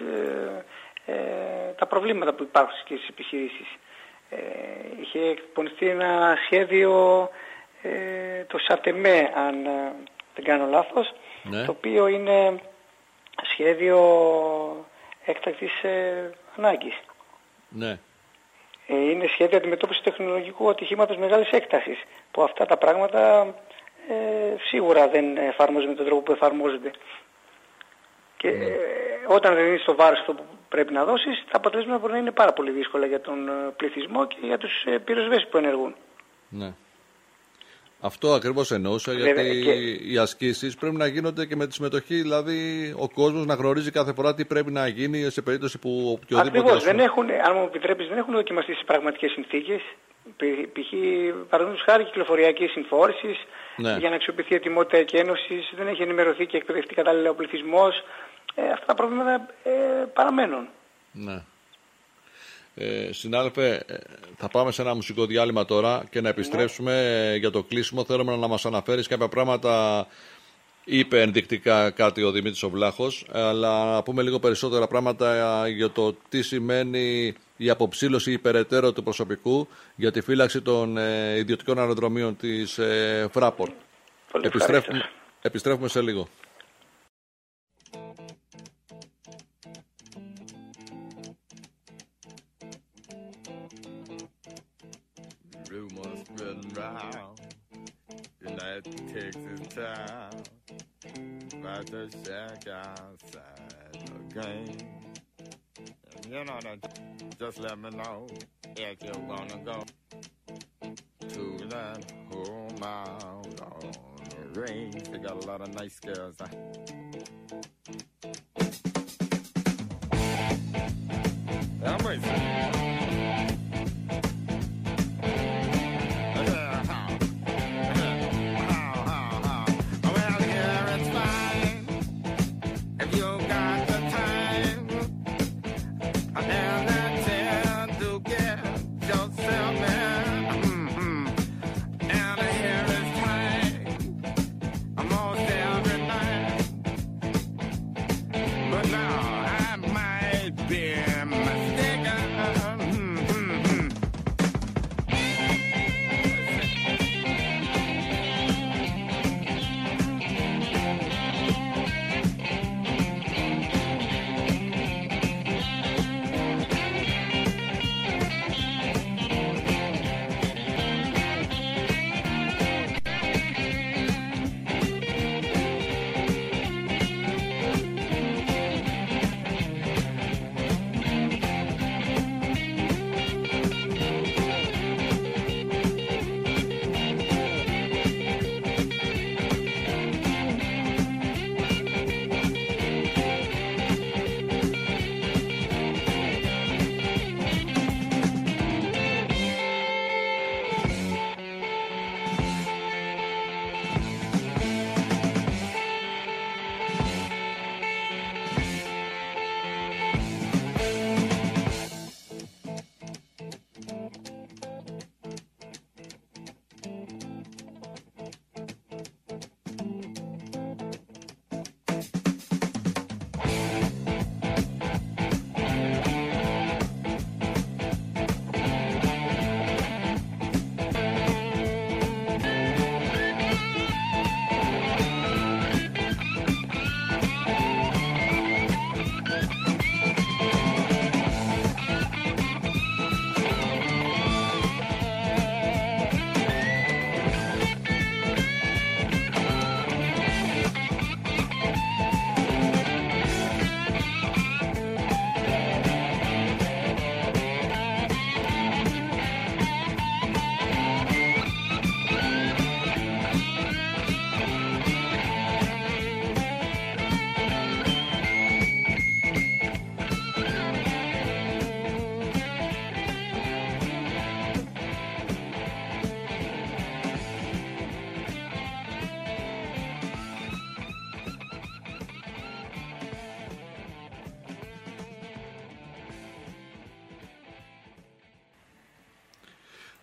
τα προβλήματα που υπάρχουν στις επιχειρήσεις. Είχε εκπονηθεί ένα σχέδιο, το ΣΑΤΕΜΕ, αν δεν κάνω λάθος, ναι, το οποίο είναι σχέδιο έκτακτης ανάγκης. Ναι. Είναι σχέδιο αντιμετώπισης τεχνολογικού ατυχήματος μεγάλης έκτασης, που αυτά τα πράγματα σίγουρα δεν εφαρμόζονται με τον τρόπο που εφαρμόζονται. Και όταν δεν είναι στο βάρος αυτό που πρέπει να δώσεις, τα αποτελέσματα μπορεί να είναι πάρα πολύ δύσκολα για τον πληθυσμό και για τους πυροσβέστες που ενεργούν. Ναι. Αυτό ακριβώς εννοούσα, γιατί οι ασκήσεις πρέπει να γίνονται και με τη συμμετοχή, δηλαδή ο κόσμος να γνωρίζει κάθε φορά τι πρέπει να γίνει σε περίπτωση που οποιοδήποτε... Ακριβώς, αν μου επιτρέπεις, δεν έχουν δοκιμαστεί σε πραγματικές συνθήκες. Π.χ. παραδείγματος χάρη κυκλοφοριακής συμφόρησης, ναι, για να αξιοποιηθεί η ετοιμότητα εκένωσης, δεν έχει ενημερωθεί και εκπαιδευτεί κατάλληλα ο πληθυσμός. Αυτά τα προβλήματα παραμένουν. Ναι. Συνάδελφε, θα πάμε σε ένα μουσικό διάλειμμα τώρα και να επιστρέψουμε για το κλείσιμο. Θέλουμε να μας αναφέρεις κάποια πράγματα. Είπε ενδεικτικά κάτι ο Δημήτρης ο Βλάχος, αλλά να πούμε λίγο περισσότερα πράγματα για το τι σημαίνει η αποψήλωση υπεραιτέρω του προσωπικού για τη φύλαξη των ιδιωτικών αεροδρομίων της Fraport. Επιστρέφουμε σε λίγο. Texas town, about to shack outside the game. You know that, just let me know if you wanna go to that home out on the range. They got a lot of nice girls. I'm racing. But now I might be mistaken.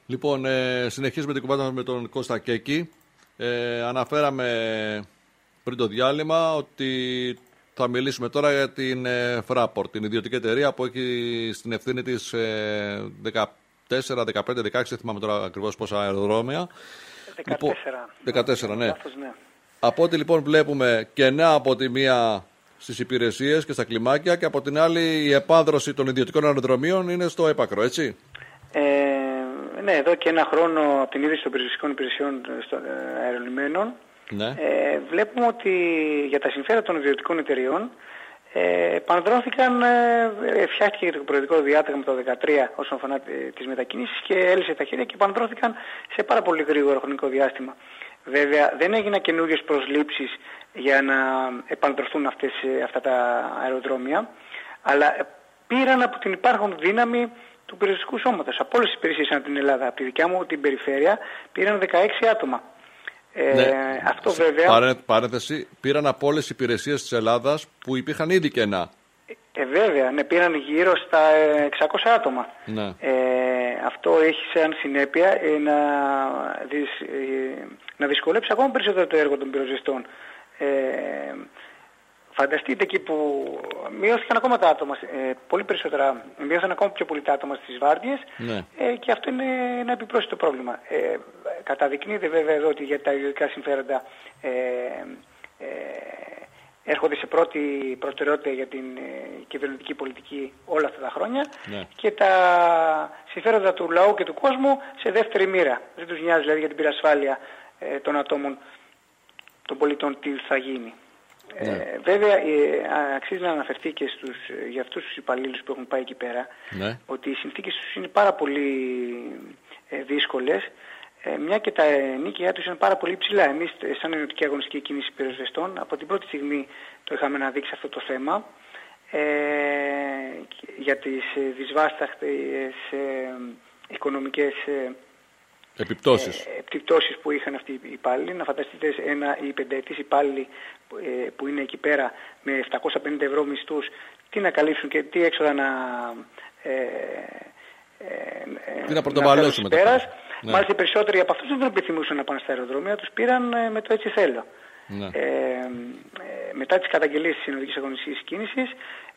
Λοιπόν, συνεχίζουμε την κουβέντα με τον Κώστα Κέκη. Αναφέραμε πριν το διάλειμμα ότι θα μιλήσουμε τώρα για την Fraport, την ιδιωτική εταιρεία που έχει στην ευθύνη της 14, 15, 16, δεν θυμάμαι τώρα ακριβώς πόσα αεροδρόμια. 14, ναι. Από ό,τι λοιπόν βλέπουμε κενά από τη μία στις υπηρεσίες και στα κλιμάκια και από την άλλη η επάνδρωση των ιδιωτικών αεροδρομίων είναι στο έπακρο, έτσι. Ναι, εδώ και ένα χρόνο από την ίδρυση των περιοριστικών υπηρεσιών των αερολιμένων βλέπουμε ότι για τα συμφέροντα των ιδιωτικών εταιριών επανδρώθηκαν, φτιάχτηκε το προεδρικό διάταγμα το 2013 όσον αφορά τις μετακινήσεις και έλυσε τα χέρια και επανδρώθηκαν σε πάρα πολύ γρήγορο χρονικό διάστημα. Βέβαια δεν έγιναν καινούργιες προσλήψεις για να επανδρωθούν αυτά τα αεροδρόμια, αλλά πήραν από την υπάρχον δύναμη του περιοριστικού σώματος. Από όλες τις υπηρεσίες ανά την Ελλάδα, από τη δικιά μου την περιφέρεια, πήραν 16 άτομα. Αυτό βέβαια. Παρένθεση, πήραν από όλες τις υπηρεσίες της Ελλάδας που υπήρχαν ήδη κενά. Βέβαια, ναι, πήραν γύρω στα 600 άτομα. Ναι. Αυτό έχει σαν συνέπεια να δυσκολέψει ακόμα περισσότερο το έργο των πυροσβεστών. Φανταστείτε εκεί που μειώθηκαν ακόμα τα άτομα, πολύ περισσότερα, μειώθηκαν ακόμα πιο πολύ τα άτομα στις βάρδιες, ναι. Και αυτό είναι ένα επιπρόσθετο πρόβλημα. Καταδεικνύεται βέβαια εδώ ότι για τα ιδιωτικά συμφέροντα έρχονται σε πρώτη προτεραιότητα για την κυβερνητική πολιτική όλα αυτά τα χρόνια, ναι. Και τα συμφέροντα του λαού και του κόσμου σε δεύτερη μοίρα. Δεν τους νοιάζει δηλαδή για την πυρασφάλεια των ατόμων, των πολιτών τι θα γίνει. Ναι. Βέβαια αξίζει να αναφερθεί και για αυτούς τους υπαλλήλους που έχουν πάει εκεί πέρα, ναι. Ότι οι συνθήκες τους είναι πάρα πολύ δύσκολες, μια και τα νίκια τους είναι πάρα πολύ ψηλά. Εμείς σαν Ενωτική Αγωνιστική Κίνηση Πυροσβεστών από την πρώτη στιγμή το είχαμε αναδείξει αυτό το θέμα για τις δυσβάσταχτες οικονομικές επιπτώσεις που είχαν αυτοί οι υπάλληλοι. Να φανταστείτε οι πενταετής υπάλληλοι που είναι εκεί πέρα με 750 ευρώ μισθούς, τι να καλύψουν και τι έξοδα να πρωτοβαλώσουν μετά. Ναι. Μάλιστα οι περισσότεροι από αυτούς δεν επιθυμούσαν να πάνε στα αεροδρόμια, τους πήραν με το έτσι θέλω. Ναι. Μετά τις καταγγελίες της Ενωτικής Αγωνιστικής Κίνησης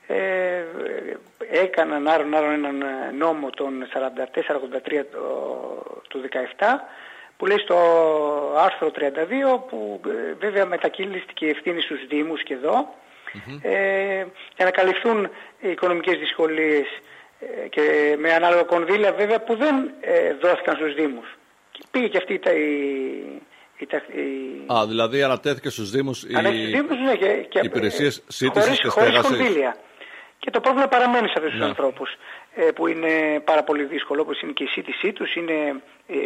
έκαναν άρον έναν νόμο τον 4483 του 17 που λέει στο άρθρο 32 που βέβαια μετακύλιστηκε η ευθύνη στους Δήμους και εδώ για να καλυφθούν οι οικονομικές δυσκολίες και με ανάλογα κονδύλια βέβαια που δεν δόθηκαν στους Δήμους. Και πήγε και αυτή δηλαδή ανατέθηκε στους Δήμους οι υπηρεσίες σύντησης και χωρίς κονδύλια. Και το πρόβλημα παραμένει σε αυτούς τους ανθρώπους που είναι πάρα πολύ δύσκολο, όπως είναι και η σύντησή τους, είναι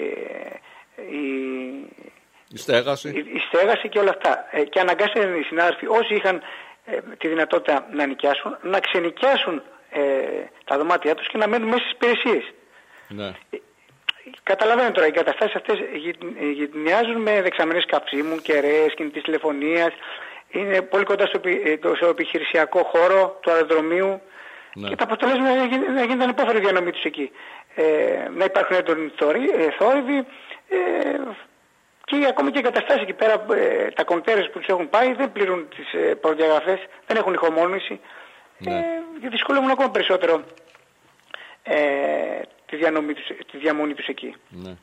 η στέγαση και όλα αυτά. Και αναγκάστηκαν οι συνάδελφοι όσοι είχαν τη δυνατότητα να νοικιάσουν, να ξενοικιάσουν τα δωμάτια τους και να μένουν μέσα στις υπηρεσίες. Ναι. Καταλαβαίνετε τώρα, οι καταστάσεις αυτές γυτνιάζουν με δεξαμενές καυσίμου, κεραίες, κινητής τηλεφωνίας, είναι πολύ κοντά στο επιχειρησιακό χώρο του αεροδρομίου, ναι. Και τα αποτελέσματα να γίνεται ανυπόφερη διανομή τους εκεί. Να υπάρχουν έντονοι θόρυβοι και ακόμη και οι καταστάσεις εκεί πέρα, τα κοντέρες που τους έχουν πάει δεν πληρούν τις προδιαγραφές, δεν έχουν ηχομόνωση. Ναι. Και δυσκολεύουν ακόμα περισσότερο τη διαμονή τους εκεί. Ναι.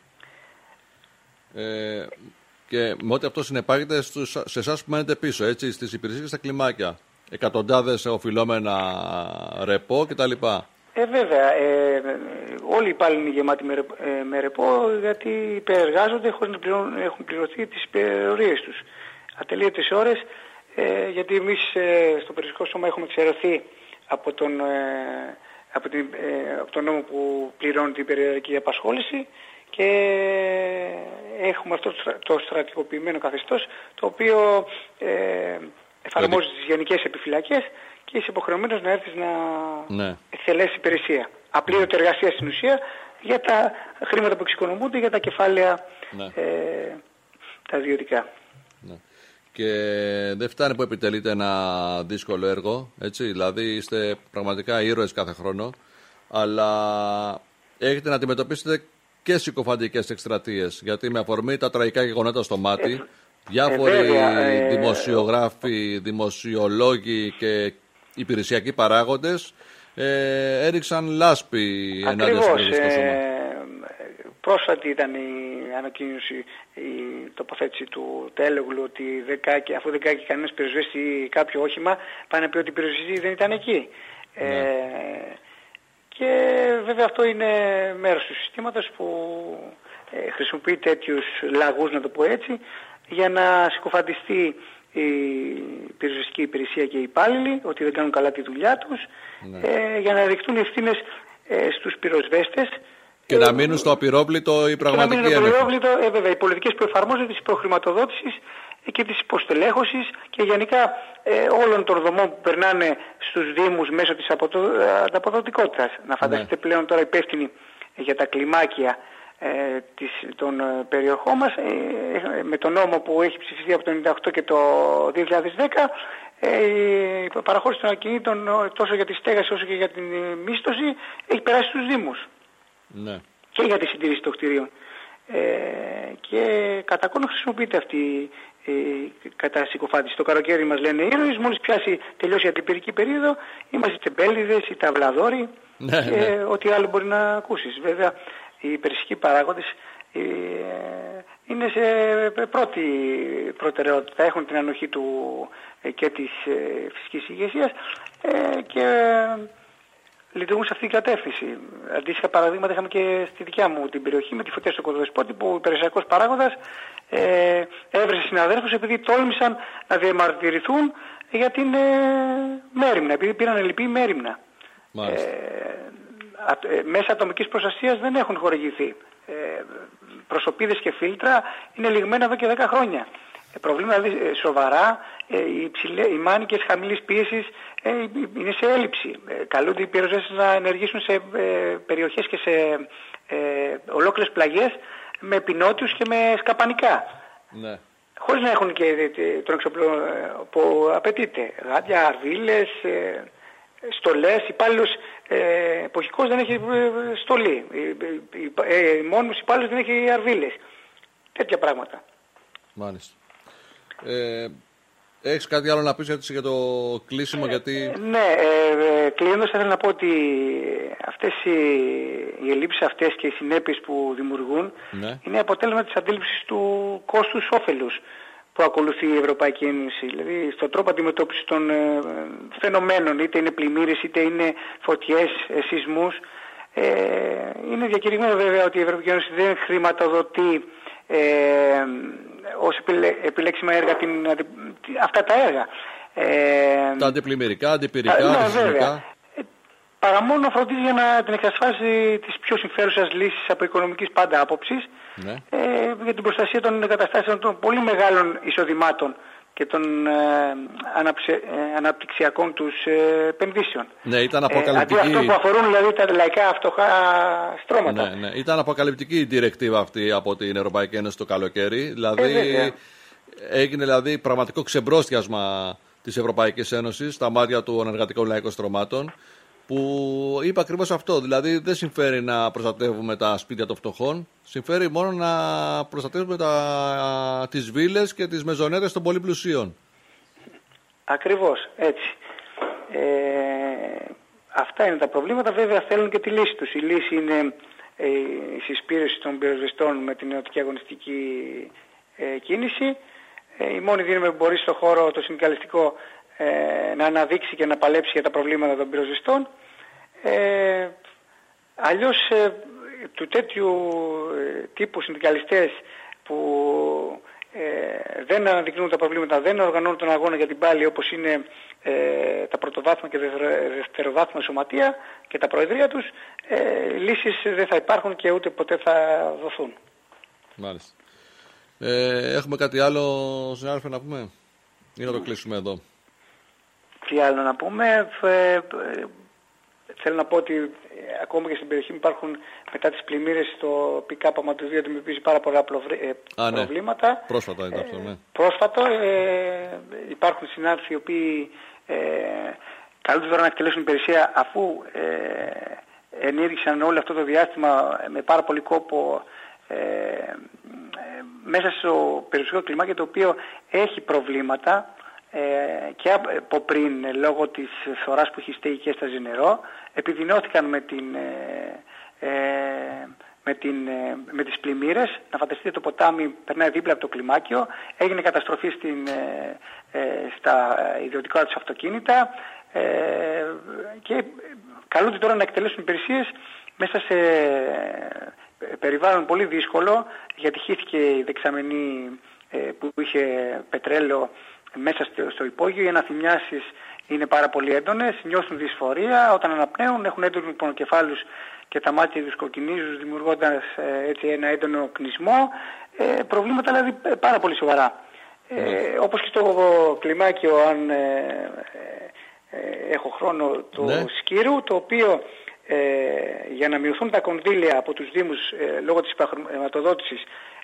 Και με ό,τι αυτό συνεπάγεται σε εσάς που μένετε πίσω, έτσι, στις υπηρεσίες και στα κλιμάκια. Εκατοντάδες οφειλόμενα ρεπό κτλ. Βέβαια. Όλοι οι υπάλληλοι είναι γεμάτοι με ρεπό γιατί υπεργάζονται χωρίς να έχουν πληρωθεί τις υπερορίες τους. Ατελείωτες ώρες, γιατί εμείς στο περιοριστικό σώμα έχουμε εξαιρεθεί από τον νόμο που πληρώνει την περιοδική απασχόληση και έχουμε αυτό το στρατικοποιημένο καθεστώς το οποίο εφαρμόζει τις γενικές επιφυλακές και είσαι υποχρεωμένος να έρθεις να εκτελέσεις υπηρεσία. Απλήρωτη εργασία στην ουσία για τα χρήματα που εξοικονομούνται για τα κεφάλαια τα ιδιωτικά. Ναι. Και δεν φτάνει που επιτελείτε ένα δύσκολο έργο, έτσι, δηλαδή είστε πραγματικά ήρωες κάθε χρόνο, αλλά έχετε να αντιμετωπίσετε και συκοφαντικές εκστρατείες. Γιατί με αφορμή τα τραγικά γεγονότα στο μάτι, διάφοροι δημοσιογράφοι, δημοσιολόγοι και υπηρεσιακοί παράγοντες έριξαν λάσπη ενάντια στο πυροσβεστικό σώμα. Πρόσφατη ήταν η ανακοίνωση, η τοποθέτηση του Τέλογλου ότι αφού δεν κάκι κανένας πυροσβέστη ή κάποιο όχημα, πάνε να πει ότι οι πυροσβεστοί δεν ήταν εκεί. Και βέβαια αυτό είναι μέρος του συστήματος που χρησιμοποιεί τέτοιους λαγούς, να το πω έτσι, για να συκοφαντιστεί η πυροσβεστική υπηρεσία και οι υπάλληλοι ότι δεν κάνουν καλά τη δουλειά τους, για να ριχτούν ευθύνες στους πυροσβέστες. Και να μείνουν στο απειρόβλητο η πραγματική έλεγχη. Βέβαια, οι πολιτικές που εφαρμόζονται της προχρηματοδότησης και της υποστελέχωσης και γενικά όλων των δομών που περνάνε στους Δήμους μέσω της αποδοτικότητας. Να φανταστείτε πλέον τώρα υπεύθυνοι για τα κλιμάκια των περιοχών μας, με τον νόμο που έχει ψηφιστεί από το 1998 και το 2010, η παραχώρηση των ακινήτων τόσο για τη στέγαση όσο και για την μίσθωση έχει περάσει στους Δήμους. Ναι. Και για τη συντήρηση των κτηρίων. Και κατά κόνο χρησιμοποιείται αυτή η κατασυκοφάντηση. Το καλοκαίρι μας λένε ήρωες, μόλις τελειώσει η αντιπυρική περίοδο, είμαστε τεμπέληδες ή ταυλαδόροι και ό,τι άλλο μπορεί να ακούσεις. Βέβαια, οι υπηρεσιακοί παράγοντες είναι σε πρώτη προτεραιότητα, έχουν την ανοχή και της φυσικής ηγεσίας και λειτουργούν σε αυτή την κατεύθυνση. Αντίστοιχα παραδείγματα είχαμε και στη δικιά μου την περιοχή με τη φωτιά στο Κοδεσπότη, που ο υπηρεσιακός παράγοντας έβρεσε συναδέλφους επειδή τόλμησαν να διαμαρτυρηθούν για την μέριμνα, επειδή πήραν λυπή μέριμνα. Μέσα ατομικής προστασίας δεν έχουν χορηγηθεί. Προσωπίδες και φίλτρα είναι λιγμένα εδώ και 10 χρόνια. Προβλήματα δηλαδή σοβαρά, οι μάνικες χαμηλής πίεσης είναι σε έλλειψη. Καλούνται οι πυροσβέστες να ενεργήσουν σε περιοχές και σε ολόκληρες πλαγιές με πινότιους και με σκαπανικά. Ναι. Χωρίς να έχουν και τον εξοπλισμό που απαιτείται. Γάντια, αρβίλες, στολές, υπάλληλος εποχικός δεν έχει στολή. Μόνος υπάλληλος δεν έχει αρβίλες. Τέτοια πράγματα. Μάλιστα. Έχεις κάτι άλλο να πεις για το κλείσιμο? Γιατί... Ναι, κλείνοντας θα ήθελα να πω ότι αυτές οι ελλείψεις αυτές και οι συνέπειες που δημιουργούν είναι αποτέλεσμα της αντίληψης του κόστους όφελους που ακολουθεί η Ευρωπαϊκή Ένωση. Δηλαδή στον τρόπο αντιμετώπισης των φαινομένων, είτε είναι πλημμύρες είτε είναι φωτιές, σεισμούς. Είναι διακηρυγμένο βέβαια ότι η Ευρωπαϊκή Ένωση δεν χρηματοδοτεί ως επιλέξιμα έργα αυτά τα έργα. Τα αντιπλημμυρικά, αντιπυρικά, αντισυσμικά. Παρά μόνο φροντίζει για να την εξασφάλιση της πιο συμφέρουσας λύσης από οικονομικής πάντα άποψης, για την προστασία των εγκαταστάσεων των πολύ μεγάλων εισοδημάτων και των αναπτυξιακών τους επενδύσεων. Ναι, ήταν αποκαλυπτική. Αντί αυτό που αφορούν δηλαδή τα λαϊκά φτωχά στρώματα. Ναι. Ήταν αποκαλυπτική η διρεκτίβα αυτή από την Ευρωπαϊκή Ένωση το καλοκαίρι. Δηλαδή έγινε πραγματικό ξεμπρόστιασμα της Ευρωπαϊκής Ένωσης στα μάτια των εργατικών λαϊκών στρωμάτων, που είπε ακριβώς αυτό. Δηλαδή δεν συμφέρει να προστατεύουμε τα σπίτια των φτωχών, συμφέρει μόνο να προστατεύουμε τις βίλες και τις μεζονέτες των πολύ πλουσίων. Ακριβώς, έτσι. Αυτά είναι τα προβλήματα. Βέβαια θέλουν και τη λύση τους. Η λύση είναι η συσπήρωση των πυροσβεστών με την νεωτική αγωνιστική κίνηση. Η μόνη δύναμη που μπορεί στο χώρο το συνδικαλιστικό να αναδείξει και να παλέψει για τα προβλήματα των πυροσβεστών. Αλλιώς του τέτοιου τύπου συνδικαλιστές που δεν αναδεικνύουν τα προβλήματα, δεν οργανώνουν τον αγώνα για την πάλη όπως είναι τα πρωτοβάθμια και δευτεροβάθμια σωματεία και τα προεδρία τους, λύσεις δεν θα υπάρχουν και ούτε ποτέ θα δοθούν. Μάλιστα. Έχουμε κάτι άλλο, συνάδελφε, να πούμε ή να το κλείσουμε εδώ? Τι άλλο να πούμε? Θέλω να πω ότι ακόμα και στην περιοχή μου υπάρχουν μετά τις πλημμύρες στο pick-up Αματουδίου αντιμετωπίζει πάρα πολλά προβλήματα. Πρόσφατα ήταν αυτό, ναι. Πρόσφατο. Υπάρχουν συνάδελφοι οι οποίοι καλούνται τώρα να εκτελέσουν υπηρεσία αφού ενήργησαν όλο αυτό το διάστημα με πάρα πολύ κόπο μέσα στο περιοριστικό κλιμάκιο, το οποίο έχει προβλήματα και από πριν λόγω της φθοράς που έχει στείλει και έσταζε νερό, επιδεινώθηκαν με τις πλημμύρες. Να φανταστείτε, το ποτάμι περνάει δίπλα από το κλιμάκιο, έγινε καταστροφή στα ιδιωτικά τους αυτοκίνητα και καλούνται τώρα να εκτελέσουν υπηρεσίες μέσα σε περιβάλλον πολύ δύσκολο, γιατί χύθηκε η δεξαμενή που είχε πετρέλαιο μέσα στο υπόγειο. Οι αναθυμιάσεις είναι πάρα πολύ έντονες, νιώθουν δυσφορία, όταν αναπνέουν έχουν έντονους πονοκεφάλους και τα μάτια τους κοκκινίζουν, δημιουργώντας έτσι ένα έντονο κνισμό, προβλήματα δηλαδή πάρα πολύ σοβαρά. Όπως και στο κλιμάκιο, αν έχω χρόνο, το Σκύρου, το οποίο για να μειωθούν τα κονδύλια από τους Δήμους λόγω της χρηματοδότησης,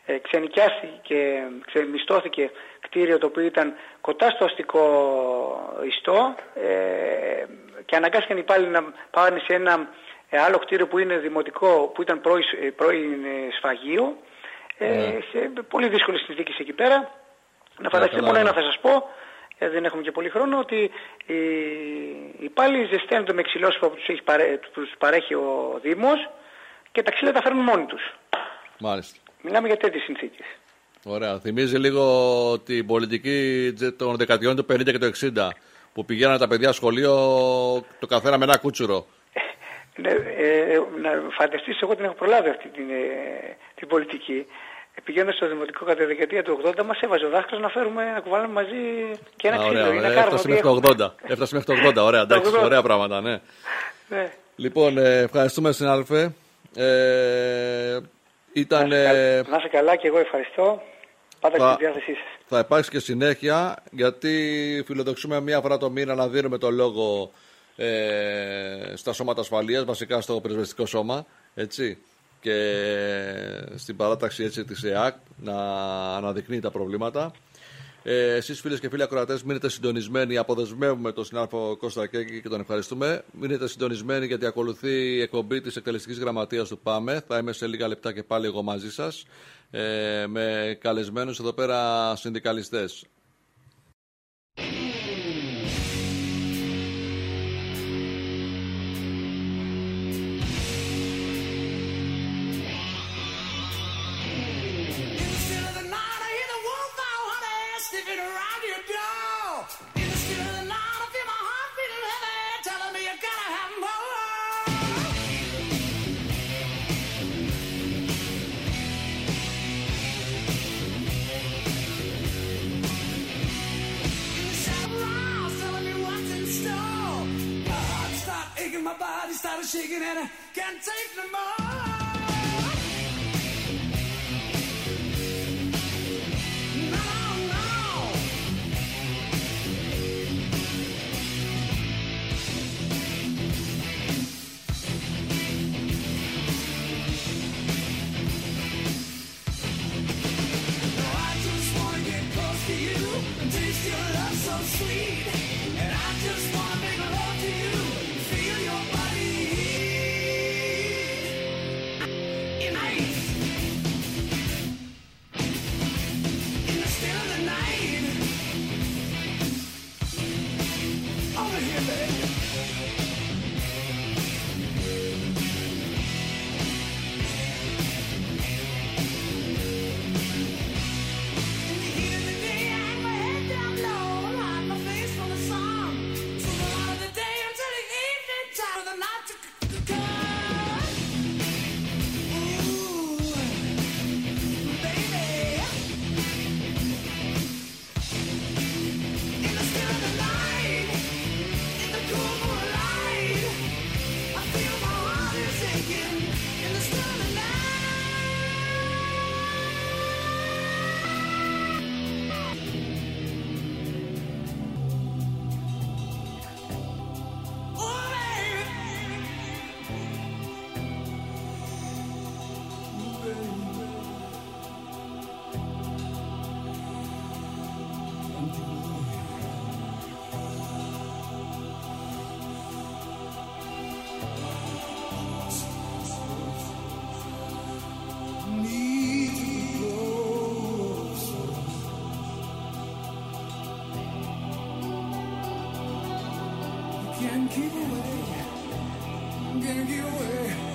ξεμισθώθηκε κτίριο το οποίο ήταν κοντά στο αστικό ιστό και αναγκάστηκαν οι υπάλληλοι να πάνε σε ένα άλλο κτίριο που είναι δημοτικό, που ήταν πρώην σφαγείο, σε πολύ δύσκολες συνθήκες εκεί πέρα. Να φανταστείτε, μόνο ένα θα σας πω, δεν έχουμε και πολύ χρόνο, ότι οι υπάλληλοι ζεσταίνονται με ξυλόσπα που τους παρέχει ο Δήμος και τα ξύλα τα φέρνουν μόνοι τους. Μάλιστα. Μιλάμε για τέτοιες συνθήκες. Ωραία. Θυμίζει λίγο την πολιτική των δεκαετιών του 50 και του 60, που πηγαίνανε τα παιδιά σχολείο το καθένα με ένα κούτσουρο. Να φανταστείς, εγώ την έχω προλάβει αυτή την πολιτική. Πηγαίνοντας στο δημοτικό κατά τη δεκαετία του 80, μας έβαζε ο δάσκαλος να κουβάλουμε μαζί και ένα ξύλο. Έφτασε μέχρι το 80. Έφτασε μέχρι το 80. Ωραία, εντάξει, ωραία πράγματα, ναι. Λοιπόν, ευχαριστούμε, συνάδελφε. Να είσαι καλά και εγώ ευχαριστώ. Πάντα στη διάθεσή σας. Θα υπάρξει και συνέχεια, γιατί φιλοδοξούμε μία φορά το μήνα να δίνουμε το λόγο στα σώματα ασφαλείας, βασικά στο πυροσβεστικό σώμα, έτσι, και στην παράταξη, έτσι, της ΕΑΚ να αναδεικνύει τα προβλήματα. Εσείς, φίλες και φίλοι ακροατές, μείνετε συντονισμένοι. Αποδεσμεύουμε τον συνάδελφο Κώστα Κέκη και τον ευχαριστούμε. Μείνετε συντονισμένοι, γιατί ακολουθεί η εκπομπή της εκτελεστικής γραμματείας του ΠΑΜΕ. Θα είμαι σε λίγα λεπτά και πάλι εγώ μαζί σας, με καλεσμένους εδώ πέρα συνδικαλιστές. My body started shaking and I can't take no more. In the cool can't keep away, can't get away.